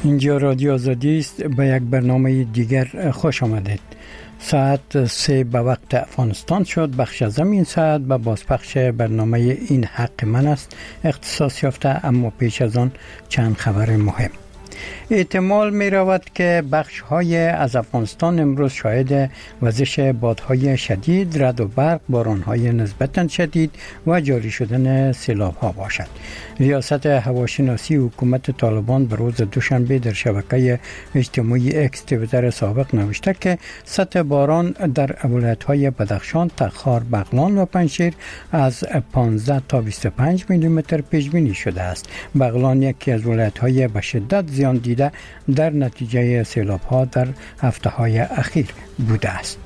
اینجا رادیو آزادی است. به یک برنامه دیگر خوش آمدید. ساعت 3 به وقت افغانستان شد. بخش از این ساعت به بازپخش برنامه این حق من است اختصاص یافته، اما پیش از آن چند خبر مهم. احتمال می رود که بخش های از افغانستان امروز شاهد وزش بادهای شدید، رعد و برق، باران های نسبتاً شدید و جاری شدن سیلاب ها باشد. ریاست هواشناسی حکومت طالبان به روز دوشنبه در شبکه اجتماعی اکس تویتر سابق نوشته که سطح باران در ولایت های بدخشان، تخار، بغلان و پنجشیر از 15 تا 25 میلیمتر پیش بینی شده است. بغلان یکی از ولایت های به شدت زیان دیده در نتیجه سیلاب ها در هفته های اخیر بوده است.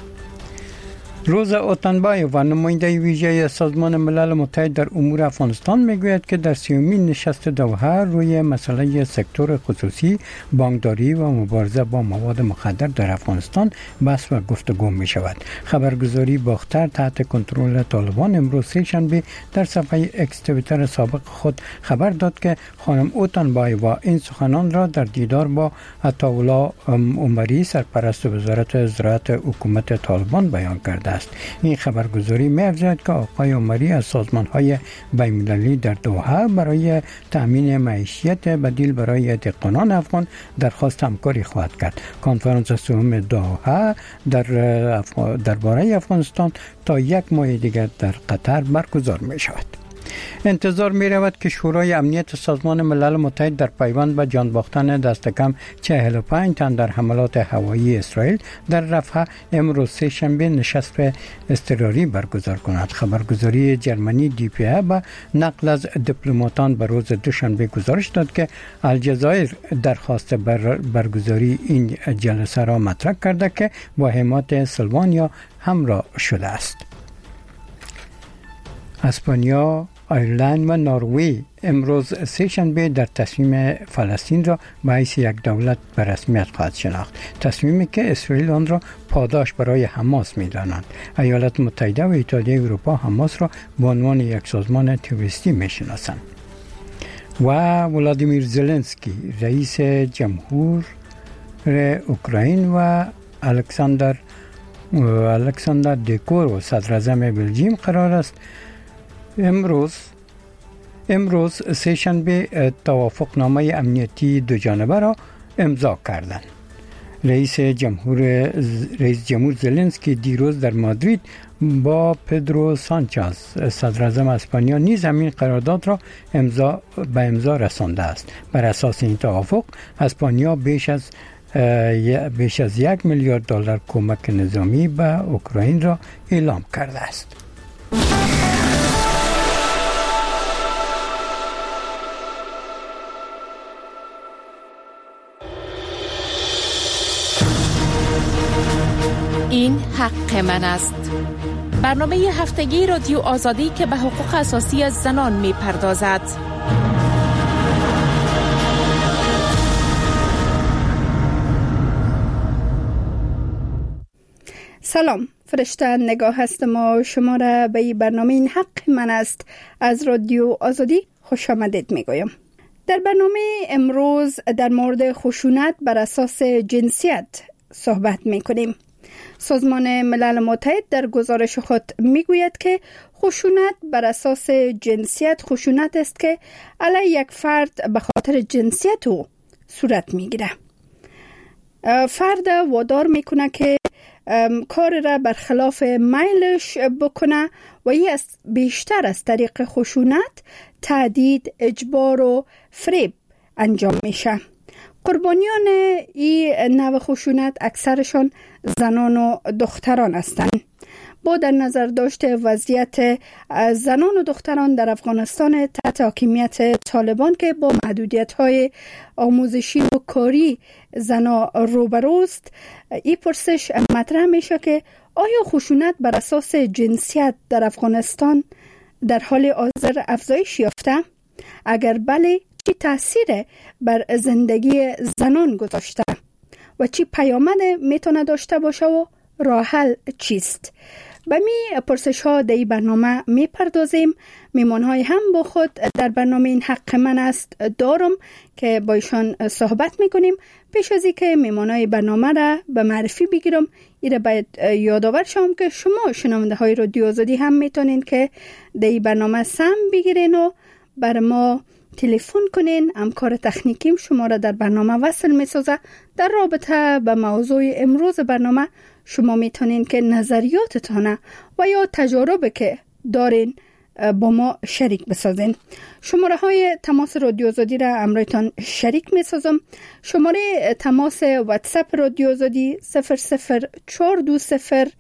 روز اوتنبای و نماینده ویژه سازمان ملل متحد در امور افغانستان میگوید که در 30مین نشست دوحه روی مسئله سکتور خصوصی، بانکداری و مبارزه با مواد مخدر در افغانستان بحث و گفتگو می شود. خبرگزاری باختر تحت کنترل طالبان امروز سه‌شنبه در صفحه اکس تویتر سابق خود خبر داد که خانم اوتنبای و این سخنان را در دیدار با عطاالله عمری سرپرست وزارت زراعت حکومت طالبان بیان کرده. این خبرگزاری می‌افزاید که آقای عمری از سازمان‌های بین‌المللی در دوحه برای تأمین معیشت بدیل برای دهقانان افغان درخواست همکاری خواهد کرد. کنفرانس سوم دوحه درباره افغانستان تا یک ماه دیگر در قطر برگزار می‌شود. انتظار می رود که شورای امنیت سازمان ملل متحد در پیوند به جان باختن دست کم 45 تن در حملات هوایی اسرائیل در رفح امروز سه‌شنبه نشست اضطراری برگزار کند. خبرگزاری جرمنی DPA به نقل از دیپلماتان به روز دوشنبه گزارش داد که الجزایر درخواست برگزاری این جلسه را مطرح کرده که با حمایت سلوانیا همراه شده است. اسپانیا، ایرلند و نروژ امروز سه‌شنبه در تصمیم فلسطین را به حیث یک دولت به رسمیت خواهد شناخت، تصمیمی که اسرائیل آن را پاداش برای حماس می‌دانند. ایالات متحده و اتحادیه اروپا حماس را به عنوان یک سازمان تروریستی می‌شناسند. و ولادیمیر زلنسکی رئیس جمهور اوکراین و الکساندر دیکورو صدر اعظم بلژیم قرار است امروز سه‌شنبه توافقنامه امنیتی دو جانبه را امضا کردند. رئیس جمهور زلنسکی دیروز در مادرید با پدرو سانچز صدر اعظم اسپانیا نیز همین قرارداد را به امضا رسانده است. بر اساس این توافق اسپانیا بیش از $1 میلیارد کمک نظامی به اوکراین را اعلام کرده است. این حق من است. برنامه هفتگی رادیو آزادی که به حقوق اساسی از زنان می پردازد. سلام، فرشته نگاه هستم و شما را به این برنامه این حق من است از رادیو آزادی خوش آمدید می گویم. در برنامه امروز در مورد خشونت بر اساس جنسیت صحبت می کنیم. سازمان ملل متحد در گزارش خود میگوید که خشونت بر اساس جنسیت خشونت است که علیه یک فرد به خاطر جنسیت او صورت میگیره. فرد وادار میکنه که کار را برخلاف میلش بکنه و این بیشتر از طریق خشونت، تهدید، اجبار و فریب انجام میشه. قربانیان این نوع خشونت اکثرشان زنان و دختران هستند. با در نظر داشته وضعیت زنان و دختران در افغانستان تحت حاکمیت طالبان که با محدودیت‌های آموزشی و کاری زنان روبروست، این پرسش مطرح میشه که آیا خشونت بر اساس جنسیت در افغانستان در حال حاضر افزایش یافته؟ اگر بله، چی تأثیر بر زندگی زنان گذاشته و چی پیامد میتونه داشته باشه و راه حل چیست؟ به می پرسش ها در این برنامه می پردازیم. میمان های هم با خود در برنامه این حق من است دارم که با ایشان صحبت می کنیم. پیش از اینکه میمان های برنامه را به معرفی بگیرم، ایره باید یادآور شم که شما شنونده های رادیو آزادی هم میتونین که در این برنامه سهم بگیرین و بر ما تلفن کنین. همکار تکنیکیم شما را در برنامه وصل میسازه. در رابطه به موضوع امروز برنامه شما میتونین که نظریاتتان و یا تجارب که دارین با ما شریک بسازین. شماره های تماس رادیو آزادی را امرایتان شریک میسازم. شماره تماس واتساپ رادیو آزادی 00420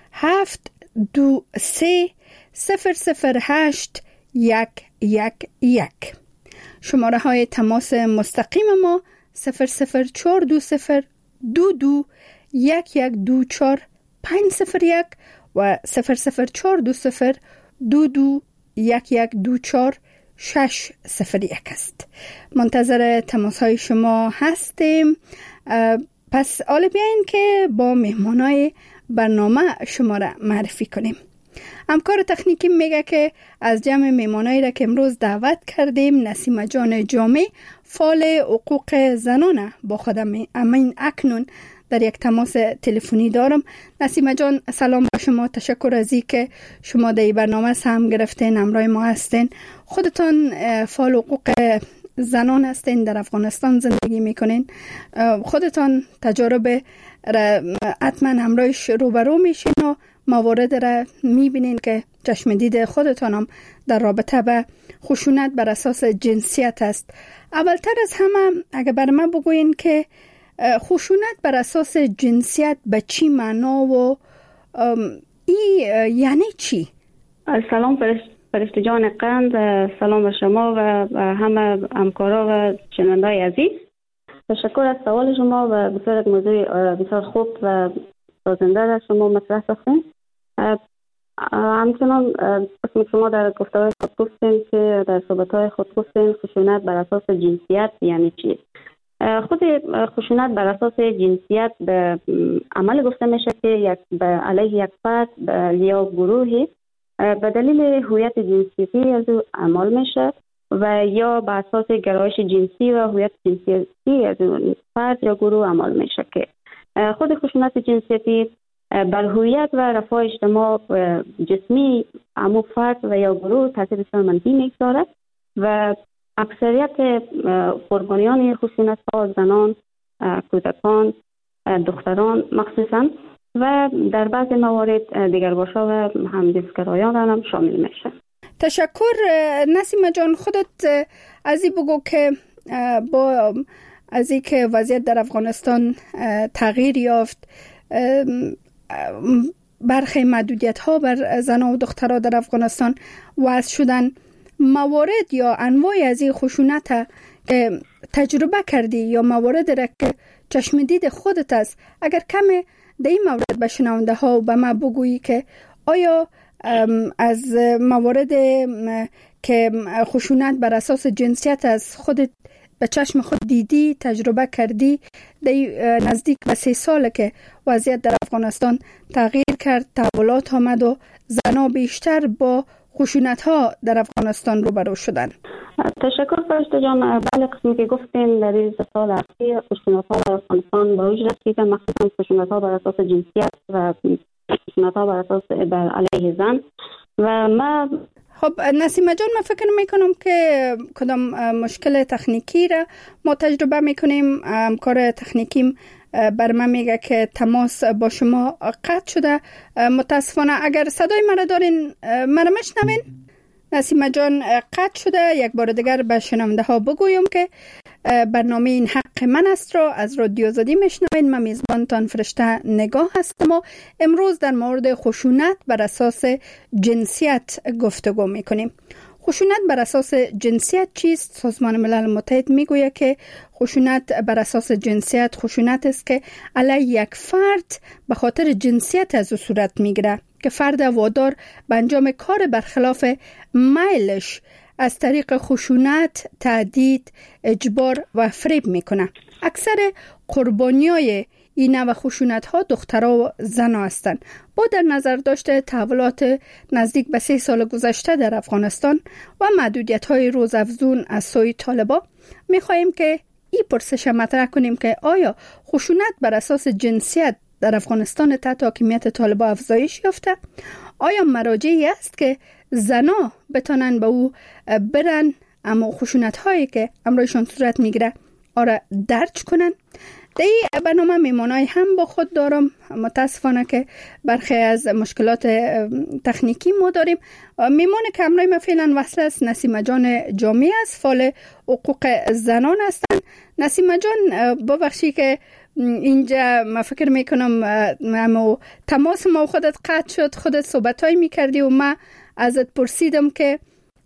723 008 111. شماره های تماس مستقیم ما 00420 22 1124 501 و 00420 22 1124 601 است. منتظر تماس های شما هستیم. پس حالا بیاین که با مهمانای برنامه شما را معرفی کنیم. همکار تکنیکی میگه که از جمع میمانایی را که امروز دعوت کردیم نسیمه جان جامع، فعال حقوق زنانه، با خودم امین اکنون در یک تماس تلفنی دارم. نسیمه جان سلام با شما، تشکر از این که شما در این برنامه سهم گرفتین، همراه ما هستین. خودتان فعال حقوق زنان هستین، در افغانستان زندگی میکنین. خودتان تجارب را حتما همراهش روبرو میشین و موارد را میبینین که چشم دید خودتان هم در رابطه به خشونت بر اساس جنسیت است. اولتر از همه اگر بر من بگوین که خشونت بر اساس جنسیت به چی معنا و یعنی چی؟ سلام فرشته جان قند، سلام به شما و همه همکارا و شنوندای عزیز. تشکر از سوال شما و بسیار موضوع بسیار خوب و سازنده را شما مطرح ساختین. همچنان اسم شما در گفتار خود گفتین که در صحبت‌های خود گفتین خشونت بر اساس جنسیت یعنی چی؟ خود خشونت بر اساس جنسیت به عمل گفته میشه که به علیه یک فرد یا گروهی به دلیل هویت جنسیتی از او اعمال میشه و یا به اساس گرایش جنسی و هویت جنسیتی از اون فرد یا گروه اعمال میشه که خود خشونت جنسیتی بر هویت و رفاه اجتماع جسمی عمو فرد و یا گروه تاثیر بسیار منفی میگذارد و اکثریت قربانیان خشونت ها زنان، کودکان، دختران مخصوصا و در بعض موارد دیگرباشا و همجنسگرایان هم شامل میشه. تشکر نسیمه جان. خودت از این بگو که با از این که وضعیت در افغانستان تغییر یافت، برخی محدودیت ها بر زنان و دخترها در افغانستان وضع شدن، موارد یا انواع از این خشونت که تجربه کردی یا موارد را که چشم دید خودت است، اگر کمی در این مورد به شنونده ها و به ما بگویی که آیا از موارد که خشونت بر اساس جنسیت از خودت به چشم خود دیدی، تجربه کردی، در نزدیک به 3 ساله که وضعیت در افغانستان تغییر کرد، تحولات آمد و زنها بیشتر با خشونت ها در افغانستان روبرو شدن. تشکر فرشته جان. بله، قسمی که گفتین در این 3 سال اخیر خشونت ها در افغانستان به اوج رسیده، مخصوصا خشونت ها بر اساس جنسیت و خشونت ها بر اساس بر علیه زن. و ما خب نسیمه جان، من فکر میکنم که کدام مشکل تکنیکی را ما تجربه میکنیم. همکار تکنیکیم بر من میگه که تماس با شما قطع شده. متاسفانه اگر صدای مرا دارین مرا میشنوین؟ نسیمه جان قطع شده. یک بار دیگر به شنونده ها بگویم که برنامه این حق من است را از رادیو آزادی میشنوین. من میزبانتان فرشته نگاه هستم و امروز در مورد خشونت بر اساس جنسیت گفتگو میکنیم. خشونت بر اساس جنسیت چیست؟ سازمان ملل متحد میگوید که خشونت بر اساس جنسیت خشونت است که علیه یک فرد به خاطر جنسیت از او صورت میگیره که فرد وادار به انجام کار برخلاف میلش از طریق خشونت، تهدید، اجبار و فریب میکنه. اکثر قربانیای این نوع خشونت ها دخترها و زنها هستند. با در نظر داشته تحولات نزدیک به 3 سال گذشته در افغانستان و محدودیت های روزافزون از سوی طالبان، می‌خواهیم که این پرسش مطرح کنیم که آیا خشونت بر اساس جنسیت در افغانستان تحت حاکمیت طالبان افزایش یافته؟ آیا مراجعی است که زنها بتانن به او برن اما خشونت هایی که امروزشان صورت میگیره آره درج کنن؟ در این برنامه میمانای هم با خود دارم. متاسفانه که برخی از مشکلات تکنیکی ما داریم. میمان که امروز ما فعلا وصل است نسیمه جان جامی است، فعال حقوق زنان هستند. نسیمه جان ببخشی که اینجا ما فکر میکنم تماس ما خودت قطع شد، خودت صحبتایی میکردی و ما ازت پرسیدم که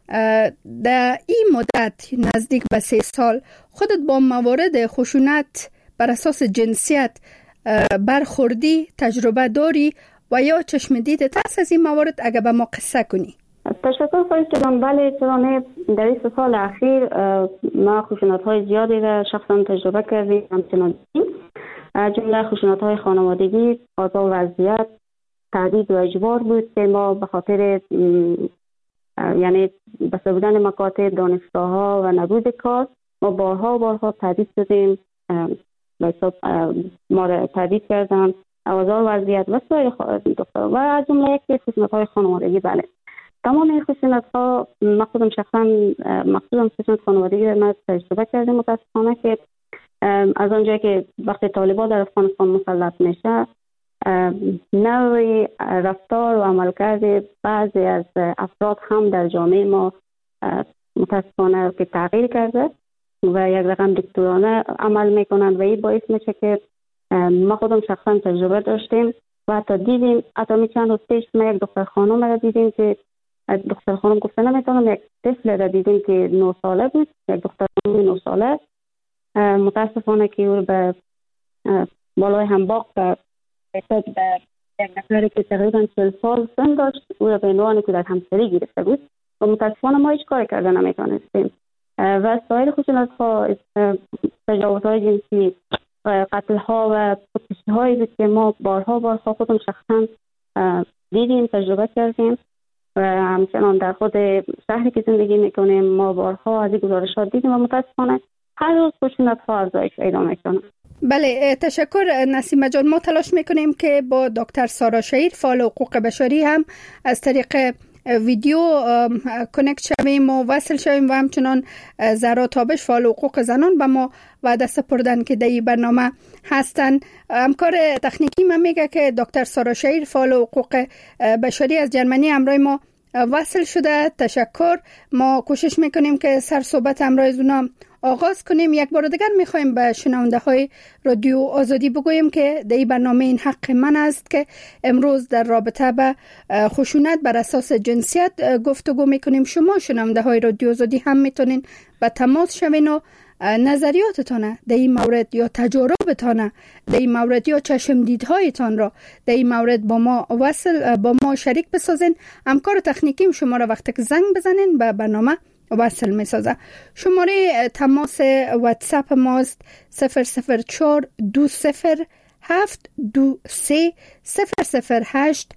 در این مدت نزدیک به 3 سال خودت با موارد خشونت بر اساس جنسیت برخوردی، تجربه داری و یا چشم دیدت هست از این موارد؟ اگه به ما قصه کنی. تشکر خواهید کردم. بله، چرا در این 3 سال اخیر ما خشونت های زیادی را شخصا تجربه کردیم، همچنان جمله خشونت های خانوادگی، آزار و اذیت، تهدید و اجبار بود که ما به خاطر یعنی بسته بودن مکاتب، دانشگاه ها و نبود کار ما بارها تهدید شدیم، به حساب ما را تهدید کردن، آزار و اذیت و سایر دختر و از جمله یک خشونت های خانوادگی. بله، تمام این خشونت ها من خودم شخصا مخصوصا خشونت خانوادگی را ما تجربه کردیم. متاسفانه که از آنجایی که وقتی طالبان در افغانستان مسلط میشه، نوع رفتار و عملکرد بعضی از افراد هم در جامعه ما متاسفانه که تغییر کرده و یک رقم دیکتاتورانه عمل میکنند و این باعث میشه که ما خودم شخصا تجربه داشتیم و حتی دیدیم، حتی چند روز پیش ما یک دختر خانم را دیدیم که دختر خانم گفته نمیتونم، یک طفل را دیدیم که 9 ساله بود، یک دختر خانم 9 ساله، متاسفانه که او به بالای هم باق کرد به یک نفری که تقریبا 40 سال سن داشت، او را به عنوان کودک همسری گرفته بود و متاسفانه ما هیچ کاری کرده نمیتونستیم. و سایر خشونت ها، تجاوز های جنسی، قتل ها و خودکشی هایی بود که ما بارها خودم شخصا دیدیم، تجربه کردیم و همچنان در خود شهری که زندگی میکنیم ما بارها از این گزارشات دیدیم و متاسفانه هر روز خشونت ها افزایش پیدا میکنه. بله، تشکر نسیمه جان. ما تلاش میکنیم که با دکتر سارا شهیر، فعال حقوق بشری، هم از طریق ویدیو کانکت شویم و وصل شویم و همچنان زهرا تابش، فعال حقوق زنان، به ما وعده سپردن که در این برنامه هستن. همکار تکنیکی من میگه که دکتر سارا شهیر، فعال حقوق بشری از جرمنی، همراه ما وصل شده. تشکر. ما کوشش میکنیم که سر صحبت امروز اونا آغاز کنیم. یک بار دیگر میخوایم به شنونده های رادیو آزادی بگوییم که در این برنامه این حق من است که امروز در رابطه به خشونت بر اساس جنسیت گفتگو میکنیم. شما شنونده های رادیو آزادی هم میتونین به تماس شوین و نظریاتتان در این مورد یا تجربتان در این مورد یا چشم دیدهایتان را در این مورد با ما وصل، با ما شریک بسازین. همکار تکنیکیم شما را وقتی که زنگ بزنین به برنامه وصل میسازه. شماره تماس واتساپ ماست 004 20 7 23 008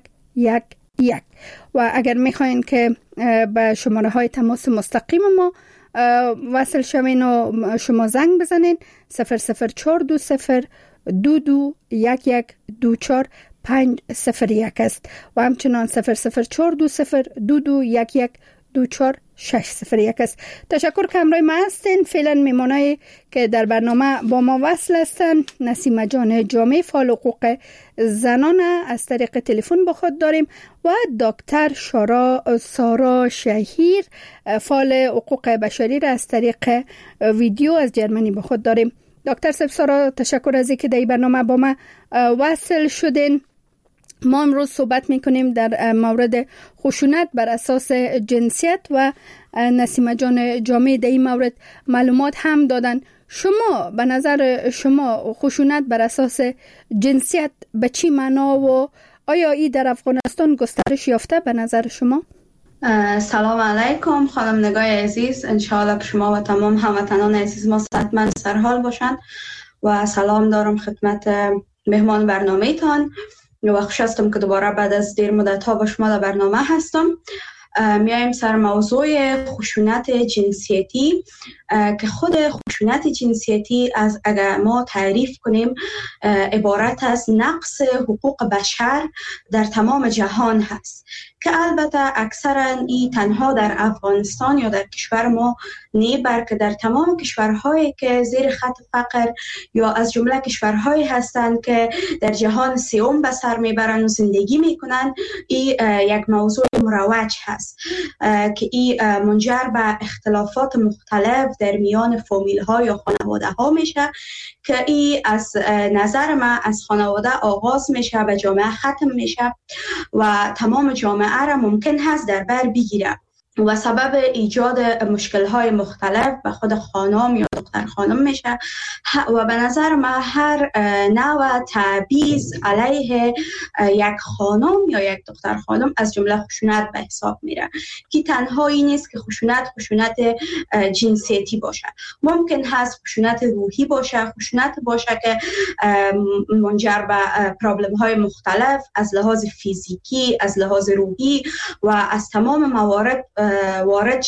111 و اگر میخواین که به شماره های تماس مستقیم ما وصل شوین و شما زنگ بزنین 004 20 22 1124 501 است و همچنان 004 20 22 1124 601 است. تشکر که همراه ما هستین. فعلا میمانایی که در برنامه با ما وصل هستن نسیمه جان جامی، فعال حقوق زنان از طریق تلفن با خود داریم و دکتر سارا شهیر، فعال حقوق بشری را از طریق ویدیو از جرمنی با خود داریم. دکتر سارا، تشکر از اینکه در این برنامه با ما وصل شدین. ما امروز صحبت میکنیم در مورد خشونت بر اساس جنسیت و نسیمه جان جامی در این مورد معلومات هم دادن. شما به نظر شما خشونت بر اساس جنسیت به چی معنا و آیا این در افغانستان گسترش یافته به نظر شما؟ سلام علیکم خانم نگاه عزیز، انشاءالله شما و تمام هموطنان عزیز ما صحتمند سرحال باشند. و سلام دارم خدمت مهمان برنامه تان و خوش هستم که دوباره بعد از دیر مدت ها با شما در برنامه هستم. میایم سر موضوع خشونت جنسیتی که خود خشونت جنسیتی از اگر ما تعریف کنیم عبارت از نقص حقوق بشر در تمام جهان هست که البته اکثرا این تنها در افغانستان یا در کشور ما نه، بلکه در تمام کشورهایی که زیر خط فقر یا از جمله کشورهایی هستند که در جهان سوم به سر میبرند و زندگی میکنند، این یک موضوع مروج هست که این منجر به اختلافات مختلف در میان فامیل ها یا خانواده ها میشه که این از نظر من از خانواده آغاز میشه به جامعه ختم میشه و تمام جامعه را ممکن هست در بر بگیره و سبب ایجاد مشکل‌های مختلف به خود خانم یا دختر خانم میشه و به نظر من هر نوع تبعیض علیه یک خانم یا یک دختر خانم از جمله خشونت به حساب میره که تنها این نیست که خشونت جنسیتی باشه، ممکن هست خشونت روحی باشه، خشونت باشه که منجر به پرابلم‌های مختلف از لحاظ فیزیکی، از لحاظ روحی و از تمام موارد وارد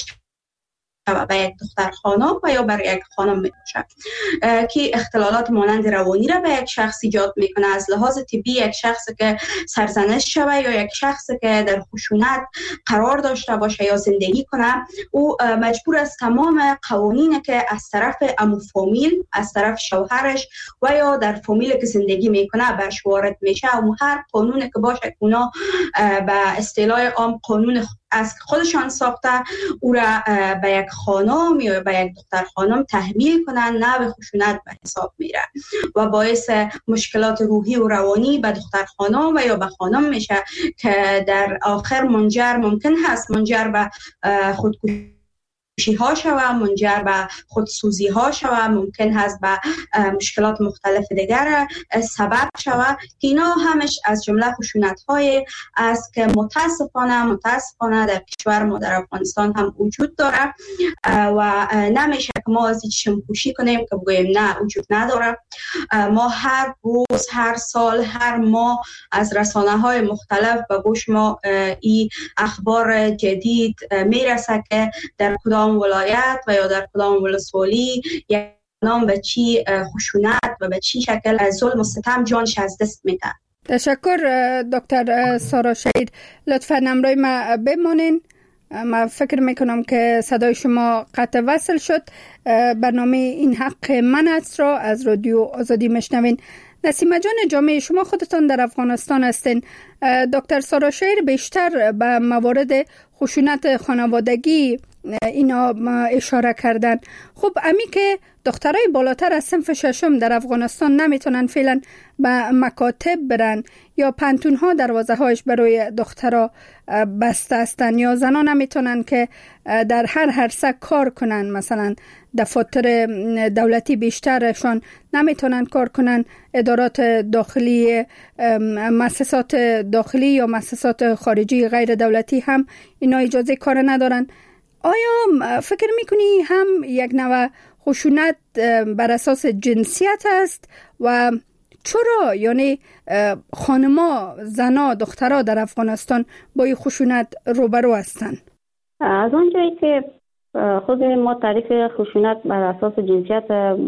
به یک دختر خانم و یا بر یک خانم میشه که اختلالات مانند روانی را به یک شخص ایجاد میکنه، از لحاظ طبی یک شخص که سرزنش شوه یا یک شخص که در خشونت قرار داشته باشه یا زندگی کنه، او مجبور است تمام قوانین که از طرف عمو فامیل، از طرف شوهرش و یا در فامیل که زندگی میکنه برش وارد میشه و هر قانون که باشه اونا به اصطلاح عام قانون از خودشان ساخته او را به یک خانم یا به یک دختر خانم تحمیل کنن، نه به خشونت به حساب میره و باعث مشکلات روحی و روانی به دختر خانم و یا به خانم میشه که در آخر ممکن هست منجر به خودکشی ها شوه، منجر به خودسوزی ها شوه، ممکن هست به مشکلات مختلف دیگر سبب شوه که اینا همش از جمله خشونت های است که متاسفانه در کشور ما در افغانستان هم وجود داره و نمیشه که ما از چشم پوشی کنیم که بگوییم نه وجود نداره. ما هر روز، هر سال، هر ماه از رسانه های مختلف به گوش ما این اخبار جدید میرسه که در کدام ولایت و یا در کدام ولسوالی یک نام به چی خشونت و به چی شکل ظلم و ستم جانش از دست میده. تشکر دکتر سارا شهید، لطفاً همراه ما بمانین. من فکر میکنم که صدای شما قطع وصل شد. برنامه این حق من است را از رادیو آزادی میشنوین. نسیمه جان جامعه، شما خودتان در افغانستان هستین. دکتر سارا شهید بیشتر به موارد خشونت خانوادگی اینا اشاره کردن. خب امی که دخترای بالاتر از صنف ششم در افغانستان نمیتونن فعلا به مکاتب برن یا پانتون‌ها دروازه هایش برای دخترها بسته هستن یا زنان نمیتونن که در هر عرصه کار کنن، مثلا دفاتر دولتی بیشترشان نمیتونن کار کنن، ادارات داخلی، مؤسسات داخلی یا مؤسسات خارجی غیر دولتی هم اینا اجازه کار ندارن. آیا فکر میکنی هم یک نوع خشونت بر اساس جنسیت است و چرا یعنی خانما، زنا، دخترها در افغانستان با این خشونت روبرو هستند؟ از اونجایی که خود ما تعریف خشونت بر اساس جنسیت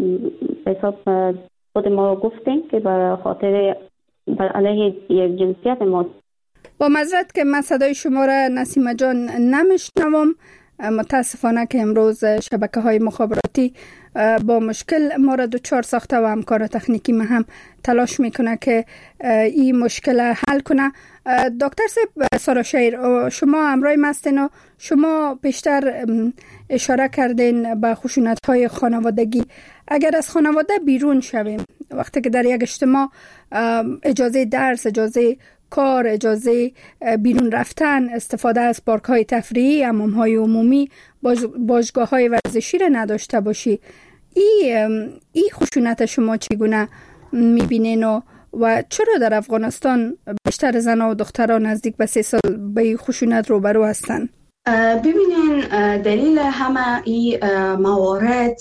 حساب خود ما گفتیم که بر خاطر بر علیه یک جنسیت ما. با معذرت که من صدای شما را نسیمه جان نمیشنوم، متاسفانه که امروز شبکه‌های مخابراتی با مشکل ما را دچار ساخته و همکار تکنیکی ما هم تلاش میکنه که این مشکل حل کنه. دکتر سارا شهید، شما همراه ما هستین و شما بیشتر اشاره کردین به خشونت‌های خانوادگی. اگر از خانواده بیرون شویم، وقتی که در یک اجتماع اجازه درس، اجازه کار، اجازه بیرون رفتن، استفاده از پارک‌های تفریحی، حمام‌های عمومی، باشگاه‌های ورزشی را نداشته باشی، این خشونت شما چگونه می‌بینین و چرا در افغانستان بیشتر زنان و دختران نزدیک به 3 سال به این خشونت روبرو هستند؟ ببینین دلیل همه این موارد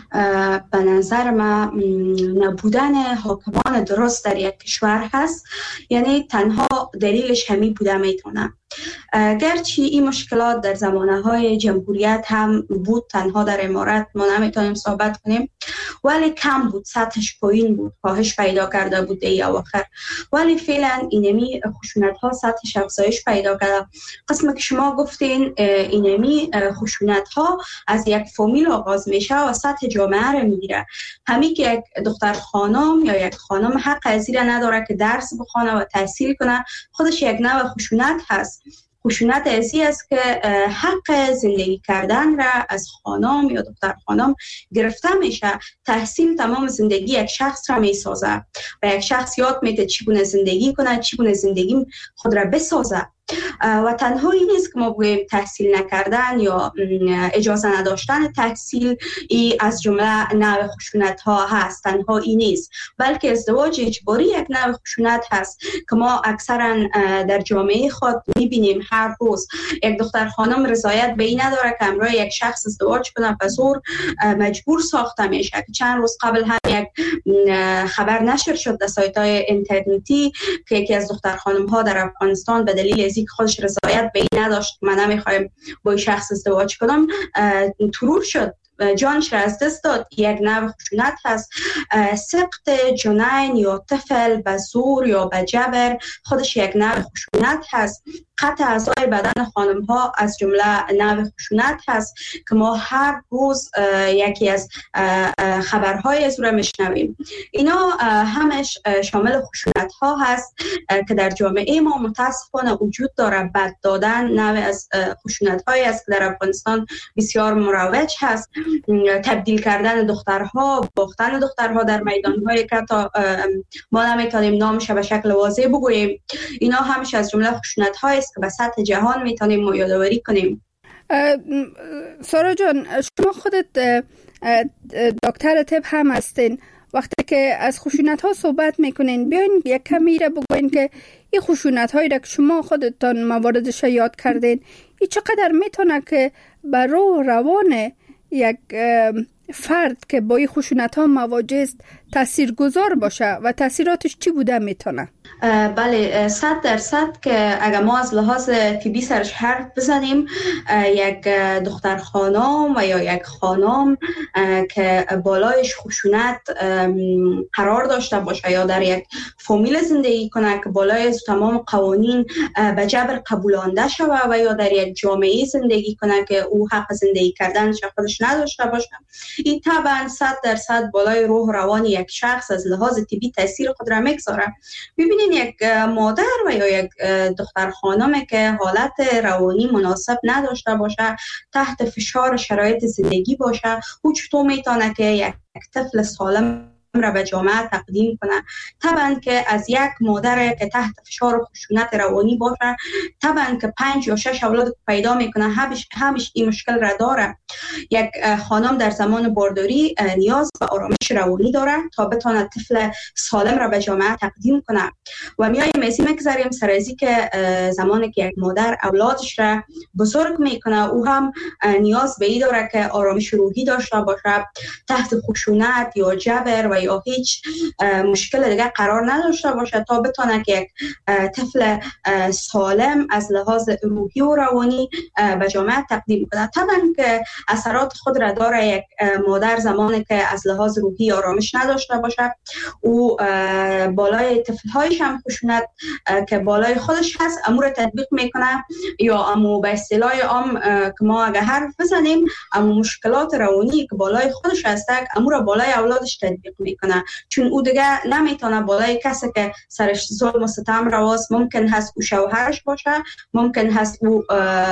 به نظر ما نبودن حاکمان درست در یک کشور هست. یعنی تنها دلیلش همین بوده میتونه. گرچه این مشکلات در زمانه‌های جمهوریت هم بود، تنها در امارت ما نمیتونیم صحبت کنیم، ولی کم بود، سطحش پایین بود، کاهش پیدا کرده بود ای اواخر. ولی فعلا اینمی خشونت‌ها سطحش افزایش پیدا کرده. قسمی که شما گفتین اینمی خشونت‌ها از یک فامیل آغاز میشه و سطح جامعه رو میگیره. همین که یک دختر خانم یا یک خانم حق از این نداره که درس بخونه و تحصیل کنه، خودش یک نوع خشونت هست. خشونت ازی است که حق زندگی کردن را از خانم یا دختر خانم گرفته میشه. تحصیل تمام زندگی یک شخص را میسازه و یک شخص یاد میده چگونه زندگی کنه، چگونه زندگی خود را بسازه. و تنها این نیست که ما بگوییم تحصیل نکردن یا اجازه نداشتن تحصیل ای از جمله نوع خشونت ها هست. تنها این نیست، بلکه ازدواج اجباری یک نوع خشونت هست که ما اکثرا در جامعه خود میبینیم. هر روز یک دختر خانم رضایت به این نداره که همراه یک شخص ازدواج کنه و زور مجبور ساخته میشه. چند روز قبل هم یک خبر نشر شد در سایت های اینترنتی که یکی از دختر خانم ها در افغانستان به دلیل از اینکه خودش رضایت به این نداشت من نمیخوایم با شخص ازدواج کنم ترور شد، جانش را از دست داد. یک نوع خشونت هست. سقط جنین یا طفل به زور یا به جبر خودش یک نوع خشونت هست. قطع اعضای بدن خانم ها از جمله نوع خشونت هست که ما هر روز یکی از خبرهای از رو میشنویم. اینا همش شامل خشونت ها هست که در جامعه ما متاسفانه وجود داره. بد دادن نوع از خشونت هایی است که در افغانستان بسیار مروج هست. تبدیل کردن دخترها، باختن دخترها در میدان‌های که تا ما نمیتونیم نامش به شکل واضح بگوییم. اینا همش از جمله خشونت‌های است که به سطح جهان میتونیم ما یادآوری کنیم. سارا جان، شما خودت دکتر طب هم هستین. وقتی که از خشونت‌ها صحبت میکنین بیاین یک کمی را بگوین که این خشونت‌هایی را که شما خودتان مواردش یاد کردین این چقدر میتونه که بر روح روان یک فرد که با این خشونت‌ها مواجه است تاثیرگذار باشه و تاثیراتش چی بوده میتونه؟ بله، 100% که اگر ما از لحاظ طبی سرش حرف بزنیم، یک دختر خانم و یا یک خانم که بالایش خشونت قرار داشته باشه یا در یک فامیل زندگی کنه که بالای از تمام قوانین به جبر قبولانده شوه و یا در یک جامعه زندگی کنه که او حق زندگی کردنش خودش نداشته باشه، این طبعا 100% بالای روح روان یک شخص از لحاظ طبی تاثیر خود را میگذاره. ببینید یک مادر و یا یک دختر خانم که حالت روانی مناسب نداشته باشه، تحت فشار شرایط زندگی باشه، او چطور میتونه که یک طفل سالم را به جامعه تقدیم کنه؟ طبعا که از یک مادر که تحت فشار و خشونت روانی باشه، طبعا که 5 یا 6 اولاد پیدا میکنه، همیشه این مشکل را داره. یک خانم در زمان بارداری نیاز به آرامش روانی داره تا بتونه طفل سالم را به جامعه تقدیم کنه. و میایم میسی میگذاریم سر از که زمانی که یک مادر اولادش را بزرگ میکنه، او هم نیاز به این داره که آرامش روحی داشته باشه، تحت خشونت یا جبر و یا هیچ مشکل دیگه قرار نداشته باشه تا بتونه که یک طفل سالم از لحاظ روحی و روانی به جامعه تقدیم کنه. طبعا که اثرات خود را داره. یک مادر زمانی که از لحاظ روحی آرامش نداشته باشه، او بالای طفل‌هایش هم خشونت که بالای خودش هست امور تطبیق میکنه، یا امو به اصطلاح عام که ما اگه حرف بزنیم امو مشکلات روانی که بالای خودش هست امور بالای اولادش تطبیق میکنه. چون او دیگه نمیتونه بالای کسی که سرش ظلم و ستم رواست، ممکن هست او شوهرش باشه، ممکن هست او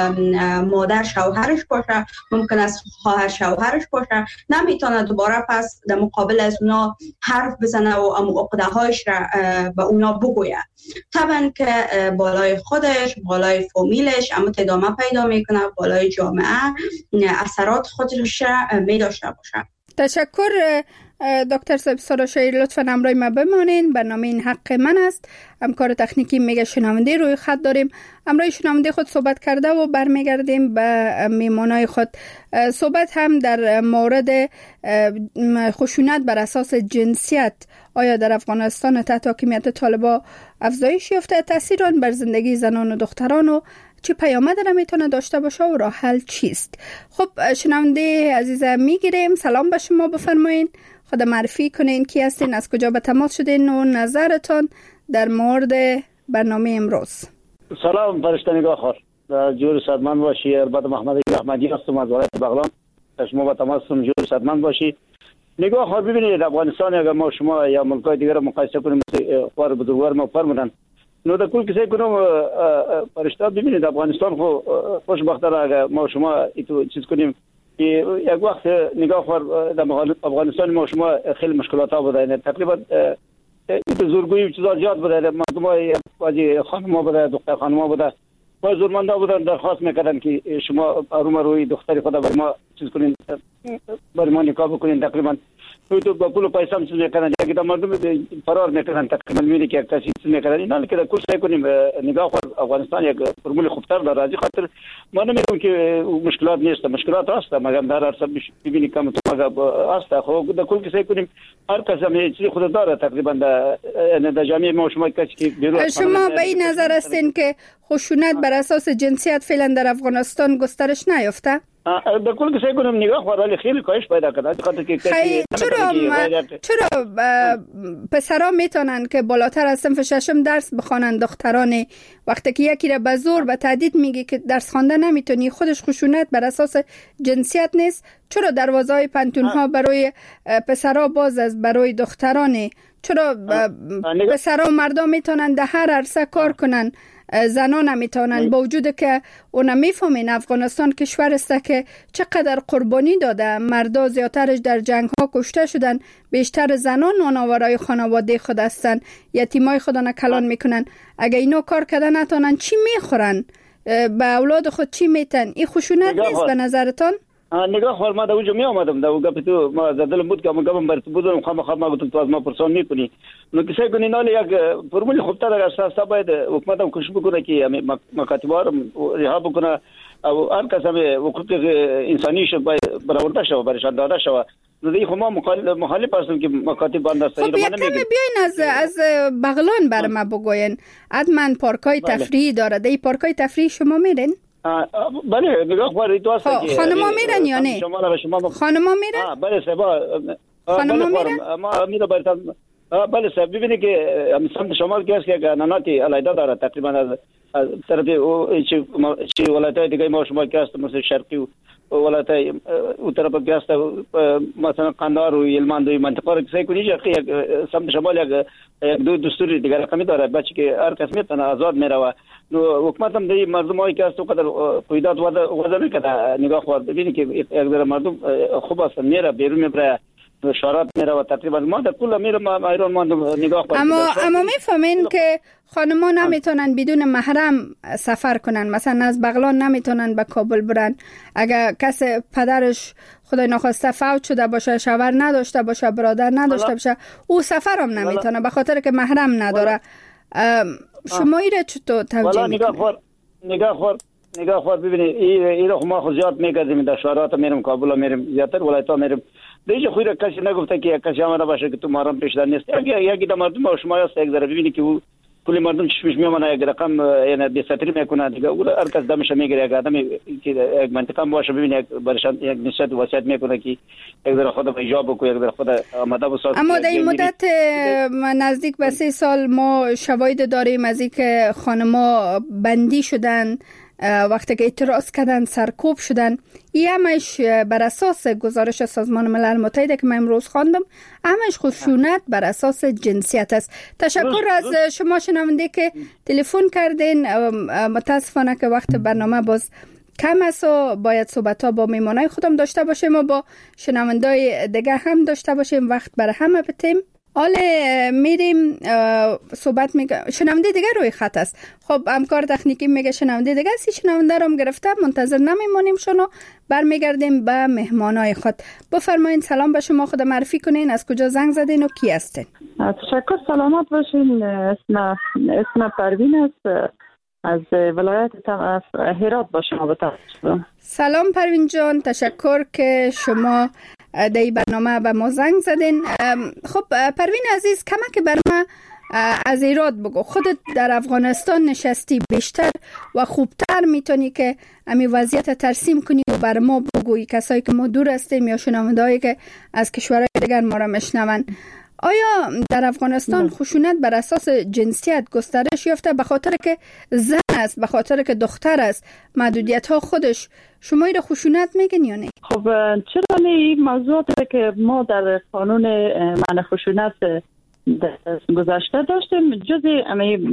مادر شوهرش باشه، ممکن است خواهر شوهرش باشه، نمیتونه دوباره پس در مقابل از اونا حرف بزنه و عقده هایش را به اونا بگویه. طبعا که بالای خودش، بالای فامیلش اما ادامه پیدا میکنه، بالای جامعه اثرات خودش را می داشته باشه. تشکر دکتر صاحب سراشی لطفاً همراه ما بمانین. برنامه این حق من است. همکار تکنیکی میگه شنونده روی خط داریم. همراه شنونده خود صحبت کرده و برمیگردیم به میمانای خود. صحبت هم در مورد خشونت بر اساس جنسیت آیا در افغانستان تحت حاکمیت طالبان افزایش یافته، تاثیر آن بر زندگی زنان و دختران و چه پیامد را میتونه داشته باشه و راه حل چیست؟ خب شنونده عزیزم میگیریم. سلام به شما، بفرمایین خود معرفی کنین، کی هستین، از کجا به تماس شدین و نظرتان در مورد برنامه امروز. سلام فرشته نگاه خور، جور صدمن باشی. البته محمد احمدی هستم از ولایت بغلان. شما با تماس هستم، جور صدمن باشی. نگاه خور، ببینید افغانستان اگر ما شما یا ملک‌های دیگر رو مقایسه کنیم، خوار بزرگوار ما فرمودن نو در کل کسی کنم فرشته، ببینید افغانستان خوشبختانه اگر ما شما ایتو چیز کنیم که یک وقت نگاه خور در افغانستان ما شما خیلی مشکلات ها بوده، تقریبا ایتو زورگویی و چیزا زیاد بوده، مردم های بازی خانم ها بوده، دختر خانم ها بوده، با زورمنده بودن درخواست میکردن که شما روی دختری خدا بر ما چیز کنین، بر ما نکاح بکنین. تقریبا تو با پول و پیسه هم چیز میکردن، یکی تا مردم فرار میکردن، تقریبا میبینی که یک کسی چیز میکردن. اینا که در کل سعی کنیم نگاه خود افغانستان یک فرمول خوبتر داره. از این خاطر ما نمیگم که مشکلات نیست، مشکلات هست، مگر در هر سب ببینی کم تو هست. خب در کل سعی کنیم هر کس هم چیزی خود داره. تقریبا در جامعه ما شما کسی شما به این نظر هستین که خشونت بر اساس جنسیت فعلا در افغانستان گسترش نیافته؟ در کل سعی کنیم نگاه خود خیلی کاهش پیدا کرده. خاطر که چرا پسرا میتونن که بالاتر از صنف ششم درس بخوانن، دختران وقتی که یکی را به زور به تهدید میگه که درس خواندن نمیتونی، خودش خشونت بر اساس جنسیت نیست؟ چرا دروازه‌های پانتون ها برای پسرا باز از برای دختران؟ چرا پسرا و مردم میتونن در هر عرصه کار کنن، زنان نمیتونن؟ با وجود که اونا میفهمین افغانستان کشور است که چقدر قربانی داده، مردا زیادترش در جنگ ها کشته شدن، بیشتر زنان نانآورای خانواده خود هستن، یتیمای خدا کلان میکنن. اگه اینا کار کردن نتونن چی میخورن؟ به اولاد خود چی میتن؟ این خشونت نیست به نظرتان؟ نگاه خور، ما در اونجا می آمدم، در گپ تو ما دلم بود که من برات بودم، ما گفتم تو از ما پرسان میکنی. نو کسی کنی نال یک فرمول خوبتر اگر اساس باید حکومت هم کوشش بکنه که مکاتب‌ها رو رها بکنه او هر کس هم حقوق انسانیش برآورده شود، برشان داده شود. نو دیگه ما مخالف هستم که مکاتب بند است. خب یک کمی بیاین از بغلان بر ما بگوین. حتما پارکای تفریحی داره، دی پارکای تفریحی شما میرین؟ بله نگاه خور تو هست که خانما میرن یا نه؟ خانما میرن؟ بله سبا خانما میرن؟ ما میره برتن. بله سبا ببینی که سمت شمال که هست که ناناتی علیده داره، تقریبا از طرف چی ولایت‌های دیگه ما شمال که هست مثل شرقی و ولایت‌های او طرف که هست مثلا قندهار و هلمند و منطقه رو کسی کنی که سمت شمال یک دو دستور دیگه رقمی داره، بچه که هر کس میتونه آزاد میره. نو حکومت هم دی مردمایی که است قدر قیدات وضع میکنه. نگاه خور ببینی که یک در مردم خوب است، میره بیرون میبره، شارات میره و تقریبا ما در کل میره ما ایران ما نگاه خور. اما میفهمین که خانمان نمیتونن بدون محرم سفر کنن، مثلا از بغلان نمیتونن به کابل برن. اگر کس پدرش خدای نخواسته فوت شده باشه، شوهر نداشته باشه، برادر نداشته باشه، او سفر هم نمیتونه به خاطر که محرم نداره. شما ایره چطور توجیه میکنید؟ نگاه خور ببینید ایره ما خود زیاد میگردیم، در شهرات میرم، کابل میرم، زیادتر ولایت میرم. دیگه خویره کسی نگفته که کسی آمده باشه که تو محرم پیش در نیست. یکی در مردم شما هست یک ذره ببینید که او کلی مردم چشمش میمونه، یک رقم یعنی بی‌ستری میکنه دیگه. او هر کس دمش میگیره، یک آدمی که یک منطقه باشه ببینید برشان یک نشاط وصیت میکنه که یک ذره خود به ایجاب بکنه، یک ذره خود آماده بساز. اما در این مدت نزدیک به 3 سال ما شواهد داریم از اینکه خانما بندی شدن، وقتی که اعتراض کردن سرکوب شدن. این همش بر اساس گزارش سازمان ملل متحد که من امروز خواندم، همش خشونت بر اساس جنسیت است. تشکر از شما شنونده که تلفن کردین. متاسفانه که وقت برنامه باز کم است و باید صحبت‌ها با میمانای خودم داشته باشیم و با شنوندای دیگه هم داشته باشیم، وقت برای همه بتیم. حالا میریم صحبت شنونده دیگه روی خط است. خب همکار تکنیکی میگه شنونده دیگه است. شنونده رو هم گرفته، منتظر نمیمونیم شنو، برمیگردیم به مهمانای خود. بفرمایید سلام به شما، خود معرفی کنین، از کجا زنگ زدین و کی هستین؟ تشکر، سلامت باشین. اسم پروین است، از ولایت هرات با شما بتماس. سلام پروین جان، تشکر که شما در این برنامه به ما زنگ زدین. خب پروین عزیز، کمک بر ما از هرات بگو. خودت در افغانستان نشستی، بیشتر و خوبتر میتونی که امی وضعیت ترسیم کنی و بر ما بگویی، کسایی که ما دور هستیم یا شنوندهایی که از کشورهای دیگر ما را میشنون. آیا در افغانستان خشونت بر اساس جنسیت گسترش یافته به خاطر که زن است، به خاطر که دختر است، محدودیت ها خودش شما ایره خشونت میگن یا نه؟ خب چرا نه، این موضوعاتی که ما در قانون منع خشونت گذشته داشتیم، جزی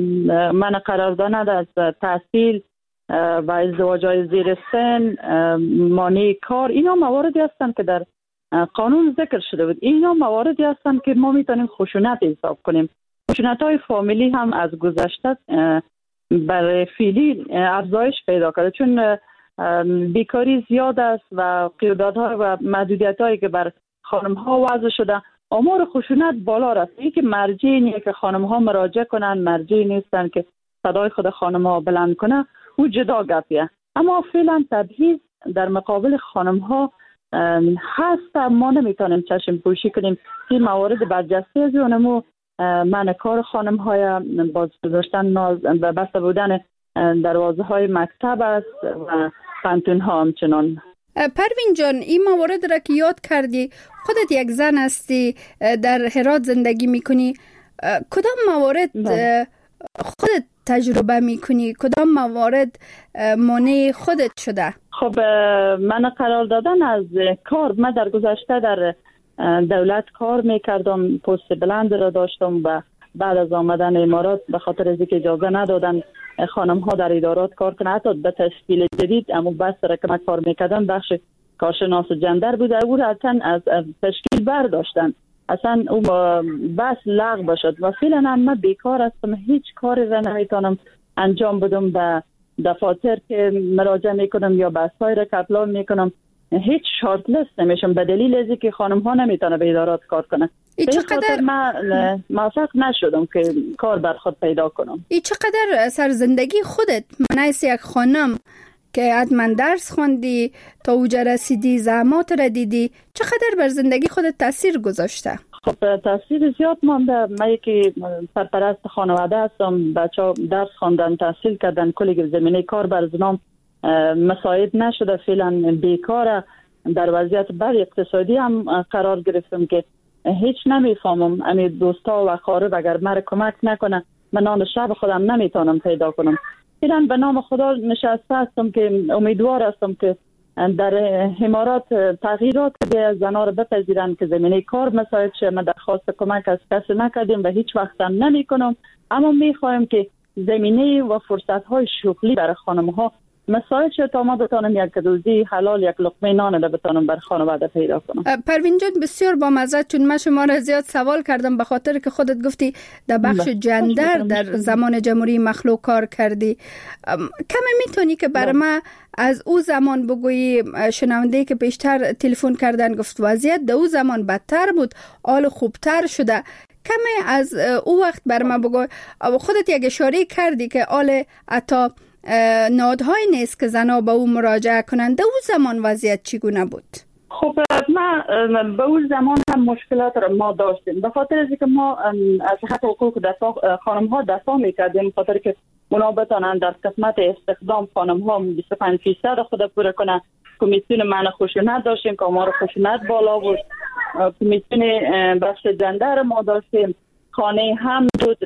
منع قرار دادن از تحصیل و ازدواج‌های زیر سن، مانع کار، اینا مواردی هستند که در قانون ذکر شده بود. اینا مواردی هستند که ما میتونیم خشونت حساب کنیم. خشونت‌های فامیلی هم از گذشته برای فعلی افزایش پیدا کرده، چون بیکاری زیاد است و قیودادها و محدودیت‌هایی که بر خانم‌ها وضع شده، آمار خشونت بالا رفت. این که مرجعی نیست که خانم‌ها مراجعه کنن، مرجعی نیستن که صدای خود خانم‌ها بلند کنه، او جدا گپیه. اما فعلا تبعیض در مقابل خانم‌ها هست، ما نمیتونیم چشم پوشی کنیم. این موارد برجسته از اونمو منع کار خانم‌های باز گذاشتن و بسته بودن دروازه های مکتب است و پانتون ها همچنان. پروین جان، این موارد را که یاد کردی، خودت یک زن هستی، در هرات زندگی میکنی، کدام موارد خودت تجربه میکنی؟ کدام موارد مانع خودت شده؟ خب من قرار دادن از کار، من در گذشته در دولت کار میکردم، پست بلند را داشتم و بعد از آمدن امارات به خاطر از اینکه اجازه ندادن خانم ها در ادارات کار کنند، حتی به تشکیل جدید اما بس را که من کار میکردم بخش کارشناس جندر بود، او را از تشکیل برداشتن، اصلا او بس لغو شد و فعلا هم من بیکار هستم، هیچ کاری را نمیتونم انجام بدم. به دفاتر که مراجعه میکنم یا بحث‌های را که اپلای میکنم هیچ شارتلست نمیشم به دلیل از اینکه خانم ها نمیتونه به ادارات کار کنه. چقدر من موفق نشدم که کار بر خود پیدا کنم. ای چقدر سر زندگی خودت منعیس یک خانم که حتما درس خوندی تا اوجا رسیدی، زحمات را دیدی، چقدر بر زندگی خودت تاثیر گذاشته؟ خب تاثیر زیاد مانده. من یکی سرپرست خانواده هستم، بچه‌ها درس خواندن، تحصیل کردن، کلی زمینه کار بر زنام مساعد نشده، فعلا بیکاره، در وضعیت بد اقتصادی هم قرار گرفتم که هیچ نمیفهمم. امی دوستا و خارج اگر مرا کمک نکنه من نان شب خودم نمیتونم پیدا کنم. فعلا به نام خدا نشسته هستم که امیدوار هستم که در امارات تغییرات به زنان را بپذیرن که زمینه کار مساعد شه. من درخواست کمک از کسی نکردیم و هیچ وقت هم نمی کنم، اما می خواهیم که زمینه و فرصت های شغلی برای خانم ها مساعد شه تا ما بتانم یک روزی حلال، یک لقمه نان را بتانم بر خانواده پیدا کنم. پروین جان بسیار با مزه، چون من شما را زیاد سوال کردم به خاطر که خودت گفتی در بخش جندر در زمان جمهوری مخلوق کار کردی. کمی میتونی که برای ما از او زمان بگویی؟ شنونده که بیشتر تلفن کردن گفت وضعیت در او زمان بدتر بود، حال خوبتر شده. کمی از او وقت برای ما بگو. خودت یک اشاره کردی که حال عطا نهادهای نیست که زنها به او مراجعه کنند. او زمان وضعیت چگونه بود؟ خب ما به اون زمان هم مشکلات را ما داشتیم، به خاطر از اینکه ما از حق حقوق خانم ها دفاع میکردیم، به خاطر که اونا بتانن در قسمت استخدام خانم ها 25% خود پوره کنن. کمیسیون منع خشونت داشتیم که آمار خشونت بالا بود، کمیسیون بخش جندر ما داشتیم، خانه هم بود،